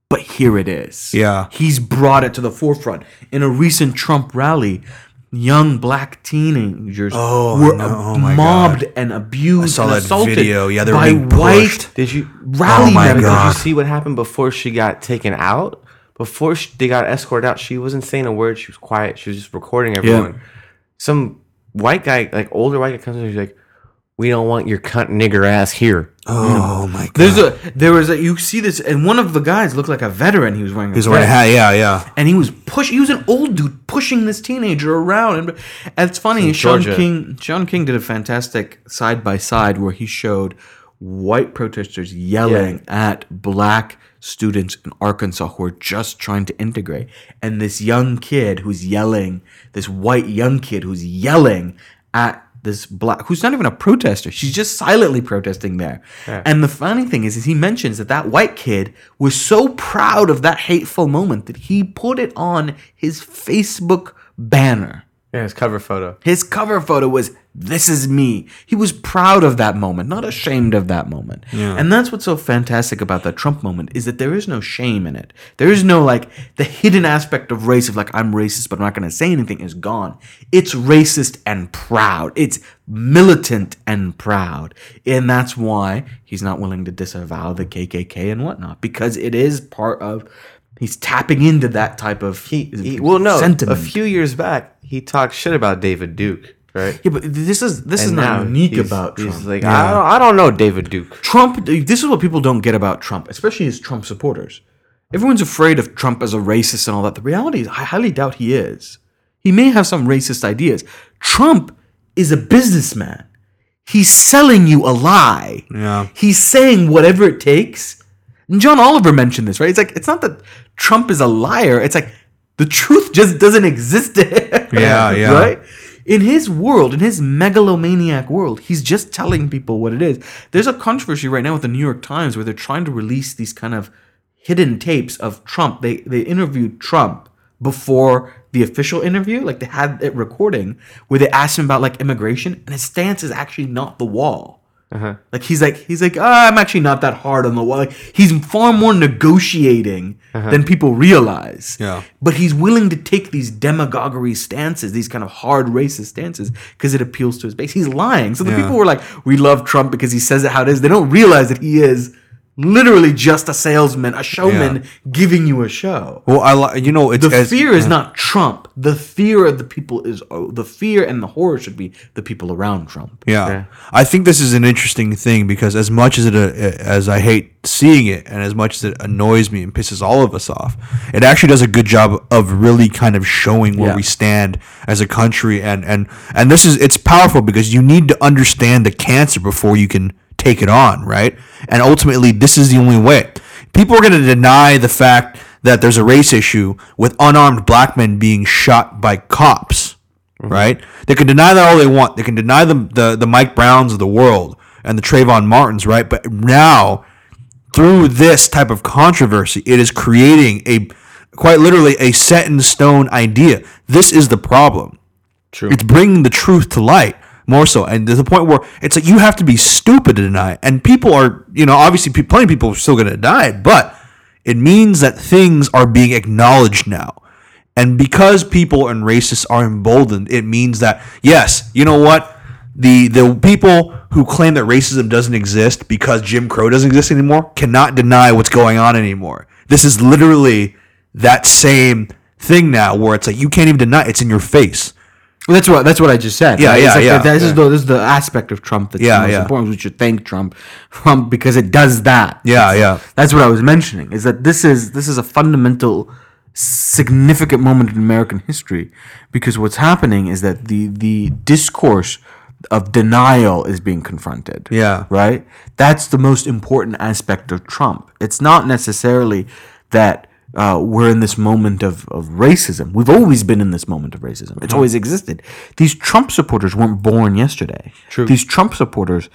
But here it is. Yeah. He's brought it to the forefront. In a recent Trump rally, young black teenagers were mobbed and abused and assaulted video. Yeah, they were by being white pushed. Did you rally members. Did you see what happened before she got taken out? Before they got escorted out, she wasn't saying a word. She was quiet. She was just recording everyone. Yeah. Some white guy, like older white guy, comes in. He's like, "We don't want your cunt nigger ass here." Oh my god! You see this, and one of the guys looked like a veteran. He was wearing He's wearing a hat. Yeah. and he was he was an old dude pushing this teenager around. And it's funny, Sean King did a fantastic side by side where he showed white protesters yelling at black students in Arkansas who are just trying to integrate, and this young kid who's yelling, this white young kid who's yelling at this black, who's not even a protester. She's just silently protesting there. Yeah. And the funny thing is he mentions that white kid was so proud of that hateful moment that he put it on his Facebook banner. Yeah, his cover photo. His cover photo was, "This is me." He was proud of that moment, not ashamed of that moment. Yeah. And that's what's so fantastic about the Trump moment, is that there is no shame in it. There is no, like, the hidden aspect of race of, like, I'm racist, but I'm not going to say anything is gone. It's racist and proud. It's militant and proud. And that's why he's not willing to disavow the KKK and whatnot, because it is part of, he's tapping into that type of sentiment. A few years back, he talked shit about David Duke, right? Yeah, but this is not unique about Trump. He's like, I don't know David Duke. Trump, this is what people don't get about Trump, especially his Trump supporters. Everyone's afraid of Trump as a racist and all that. The reality is, I highly doubt he is. He may have some racist ideas. Trump is a businessman. He's selling you a lie. Yeah. He's saying whatever it takes. And John Oliver mentioned this, right? It's like, it's not that Trump is a liar. It's like, the truth just doesn't exist to him. Yeah. Right? In his world, in his megalomaniac world, he's just telling people what it is. There's a controversy right now with the New York Times where they're trying to release these kind of hidden tapes of Trump. They interviewed Trump before the official interview. Like, they had it recording where they asked him about, like, immigration, and his stance is actually not the wall. Uh-huh. Like, he's like, I'm actually not that hard on the wall. Like, he's far more negotiating than people realize. Yeah. But he's willing to take these demagoguery stances, these kind of hard racist stances, because it appeals to his base. He's lying. So the people who are like, we love Trump because he says it how it is, they don't realize that he is literally just a salesman, a showman giving you a show. Well, the fear is not Trump. The fear of the people is the fear and the horror should be the people around Trump. Yeah. I think this is an interesting thing because as much as as I hate seeing it and as much as it annoys me and pisses all of us off, it actually does a good job of really kind of showing where we stand as a country, and it's powerful because you need to understand the cancer before you can take it on, right? And ultimately, this is the only way. People are going to deny the fact that there's a race issue with unarmed black men being shot by cops, right? They can deny that all they want. They can deny the Mike Browns of the world and the Trayvon Martins, right? But now, through this type of controversy, it is creating quite literally a set-in-stone idea. This is the problem. True. It's bringing the truth to light. More so, and there's a point where it's like you have to be stupid to deny it. And people are, obviously plenty of people are still going to deny it, but it means that things are being acknowledged now. And because people and racists are emboldened, it means that, yes, you know what? The people who claim that racism doesn't exist because Jim Crow doesn't exist anymore cannot deny what's going on anymore. This is literally that same thing now where it's like you can't even deny it. It's in your face. Well, that's what I just said. Yeah, right? This is the aspect of Trump that's the most important. We should thank Trump because it does that. That's what I was mentioning. Is that this is a fundamental, significant moment in American history, because what's happening is that the discourse of denial is being confronted. Yeah. Right. That's the most important aspect of Trump. It's not necessarily that. We're in this moment of racism. We've always been in this moment of racism. It's always existed. These Trump supporters weren't born yesterday. True. These Trump supporters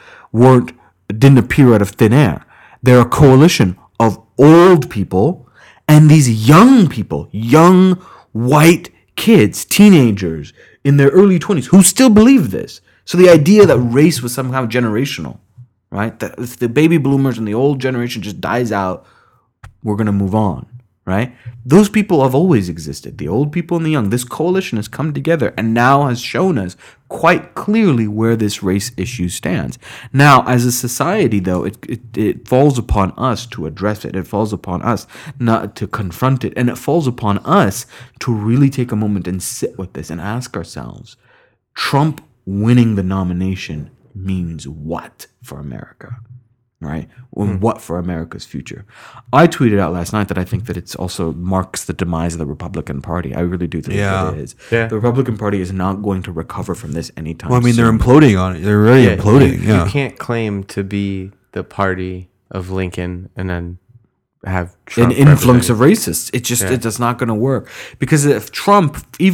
didn't appear out of thin air. They're a coalition of old people and these young people, young white kids, teenagers in their early 20s who still believe this. So the idea that race was somehow generational, right? That if the baby boomers and the old generation just dies out, we're going to move on, right? Those people have always existed, the old people and the young. This coalition has come together and now has shown us quite clearly where this race issue stands. Now, as a society, though, it falls upon us to address it. It falls upon us not to confront it. And it falls upon us to really take a moment and sit with this and ask ourselves, Trump winning the nomination means what for America? Right? What for America's future? I tweeted out last night that I think that it's also marks the demise of the Republican Party. I really do think that it is. Yeah. The Republican Party is not going to recover from this anytime Well, I mean, soon. they're imploding on it. They're already imploding. You can't claim to be the party of Lincoln and then have Trump an influx representing- of racists. It just it's not going to work, because if Trump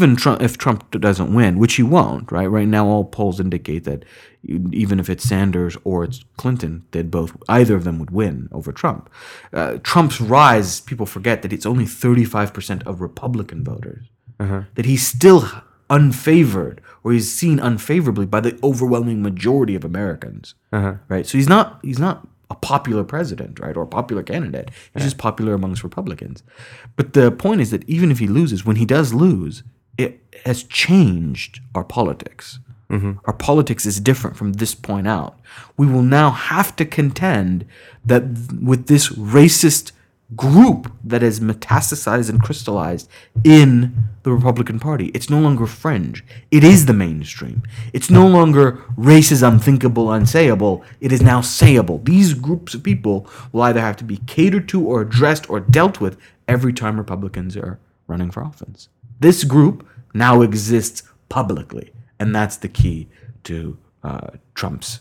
doesn't win, which he won't, right now all polls indicate that even if it's Sanders or it's Clinton, either of them would win over Trump. Trump's rise, people forget that it's only 35% of Republican voters, that he's still unfavored, or he's seen unfavorably by the overwhelming majority of Americans, right? So he's not a popular president, right, or a popular candidate. He's just popular amongst Republicans. But the point is that even if he loses, when he does lose, it has changed our politics. Our politics is different from this point out. We will now have to contend that with this racist group that has metastasized and crystallized in the Republican Party. It's no longer fringe. It is the mainstream. It's no longer race is unthinkable, unsayable. It is now sayable. These groups of people will either have to be catered to or addressed or dealt with every time Republicans are running for office. This group now exists publicly, and that's the key to Trump's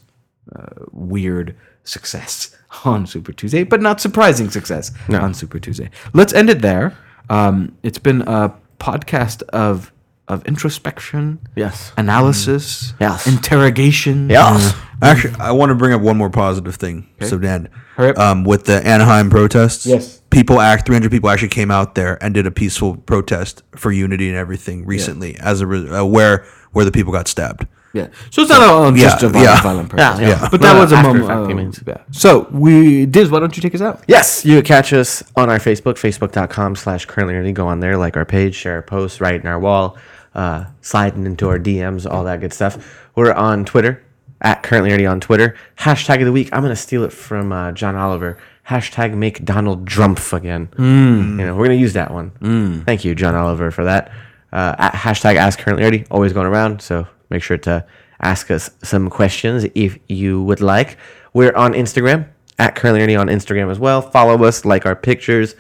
weird success on Super Tuesday, but not surprising success on Super Tuesday. Let's end it there. It's been a podcast of introspection, analysis, interrogation. Actually, I want to bring up one more positive thing. Okay. So, Dan, Hurry up. with the Anaheim protests, Yes. 300 people actually came out there and did a peaceful protest for unity and everything recently, as where the people got stabbed. Yeah. So it's not just a violent protest. Yeah. But that was a After moment. fact, he means. So Diz, why don't you take us out? Yes, you can catch us on our Facebook, facebook.com/currentlynerdy. Go on there, like our page, share our posts, write in our wall, sliding into our DMs, all that good stuff. We're on Twitter, @currentlynerdy on Twitter. Hashtag of the week, I'm going to steal it from John Oliver. Hashtag make Donald Drumpf again. We're going to use that one. Thank you, John Oliver, for that. Hashtag #AskCurrentlyNerdy, always going around, so make sure to ask us some questions if you would like. We're on Instagram, @CurrentlyNerdy on Instagram as well. Follow us, like our pictures,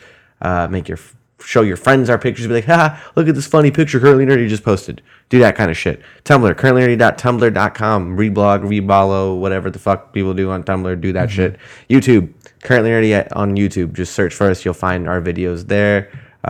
show your friends our pictures, be like, look at this funny picture Currently Nerdy just posted. Do that kind of shit. Tumblr, currentlynerdy.tumblr.com, reblog, rebollow, whatever the fuck people do on Tumblr, do that shit. YouTube, Currently Nerdy on YouTube. Just search for us, you'll find our videos there.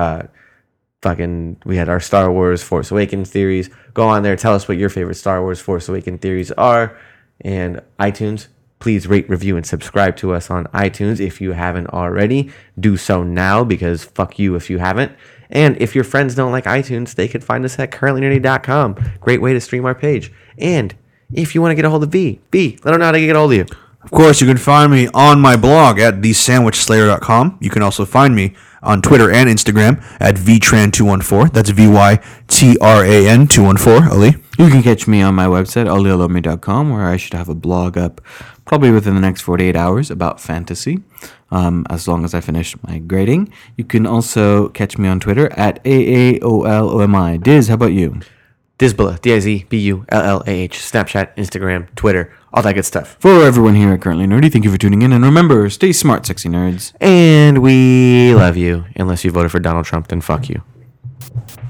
We had our Star Wars Force Awakens theories. Go on there, tell us what your favorite Star Wars Force Awakens theories are. And iTunes, please rate, review, and subscribe to us on iTunes if you haven't already. Do so now, because fuck you if you haven't. And if your friends don't like iTunes, they can find us at currentlynerdy.com. Great way to stream our page. And if you want to get a hold of V, let them know how to get a hold of you. Of course, you can find me on my blog at thesandwichslayer.com. You can also find me on Twitter and Instagram at VTran214. That's VYTRAN 214. Ali? You can catch me on my website, alialomi.com, where I should have a blog up probably within the next 48 hours about fantasy, as long as I finish my grading. You can also catch me on Twitter at AAOLOMI. Diz, how about you? Dizbullah, DIZBULLAH, Snapchat, Instagram, Twitter, all that good stuff. For everyone here at Currently Nerdy, thank you for tuning in. And remember, stay smart, sexy nerds. And we love you. Unless you voted for Donald Trump, then fuck you.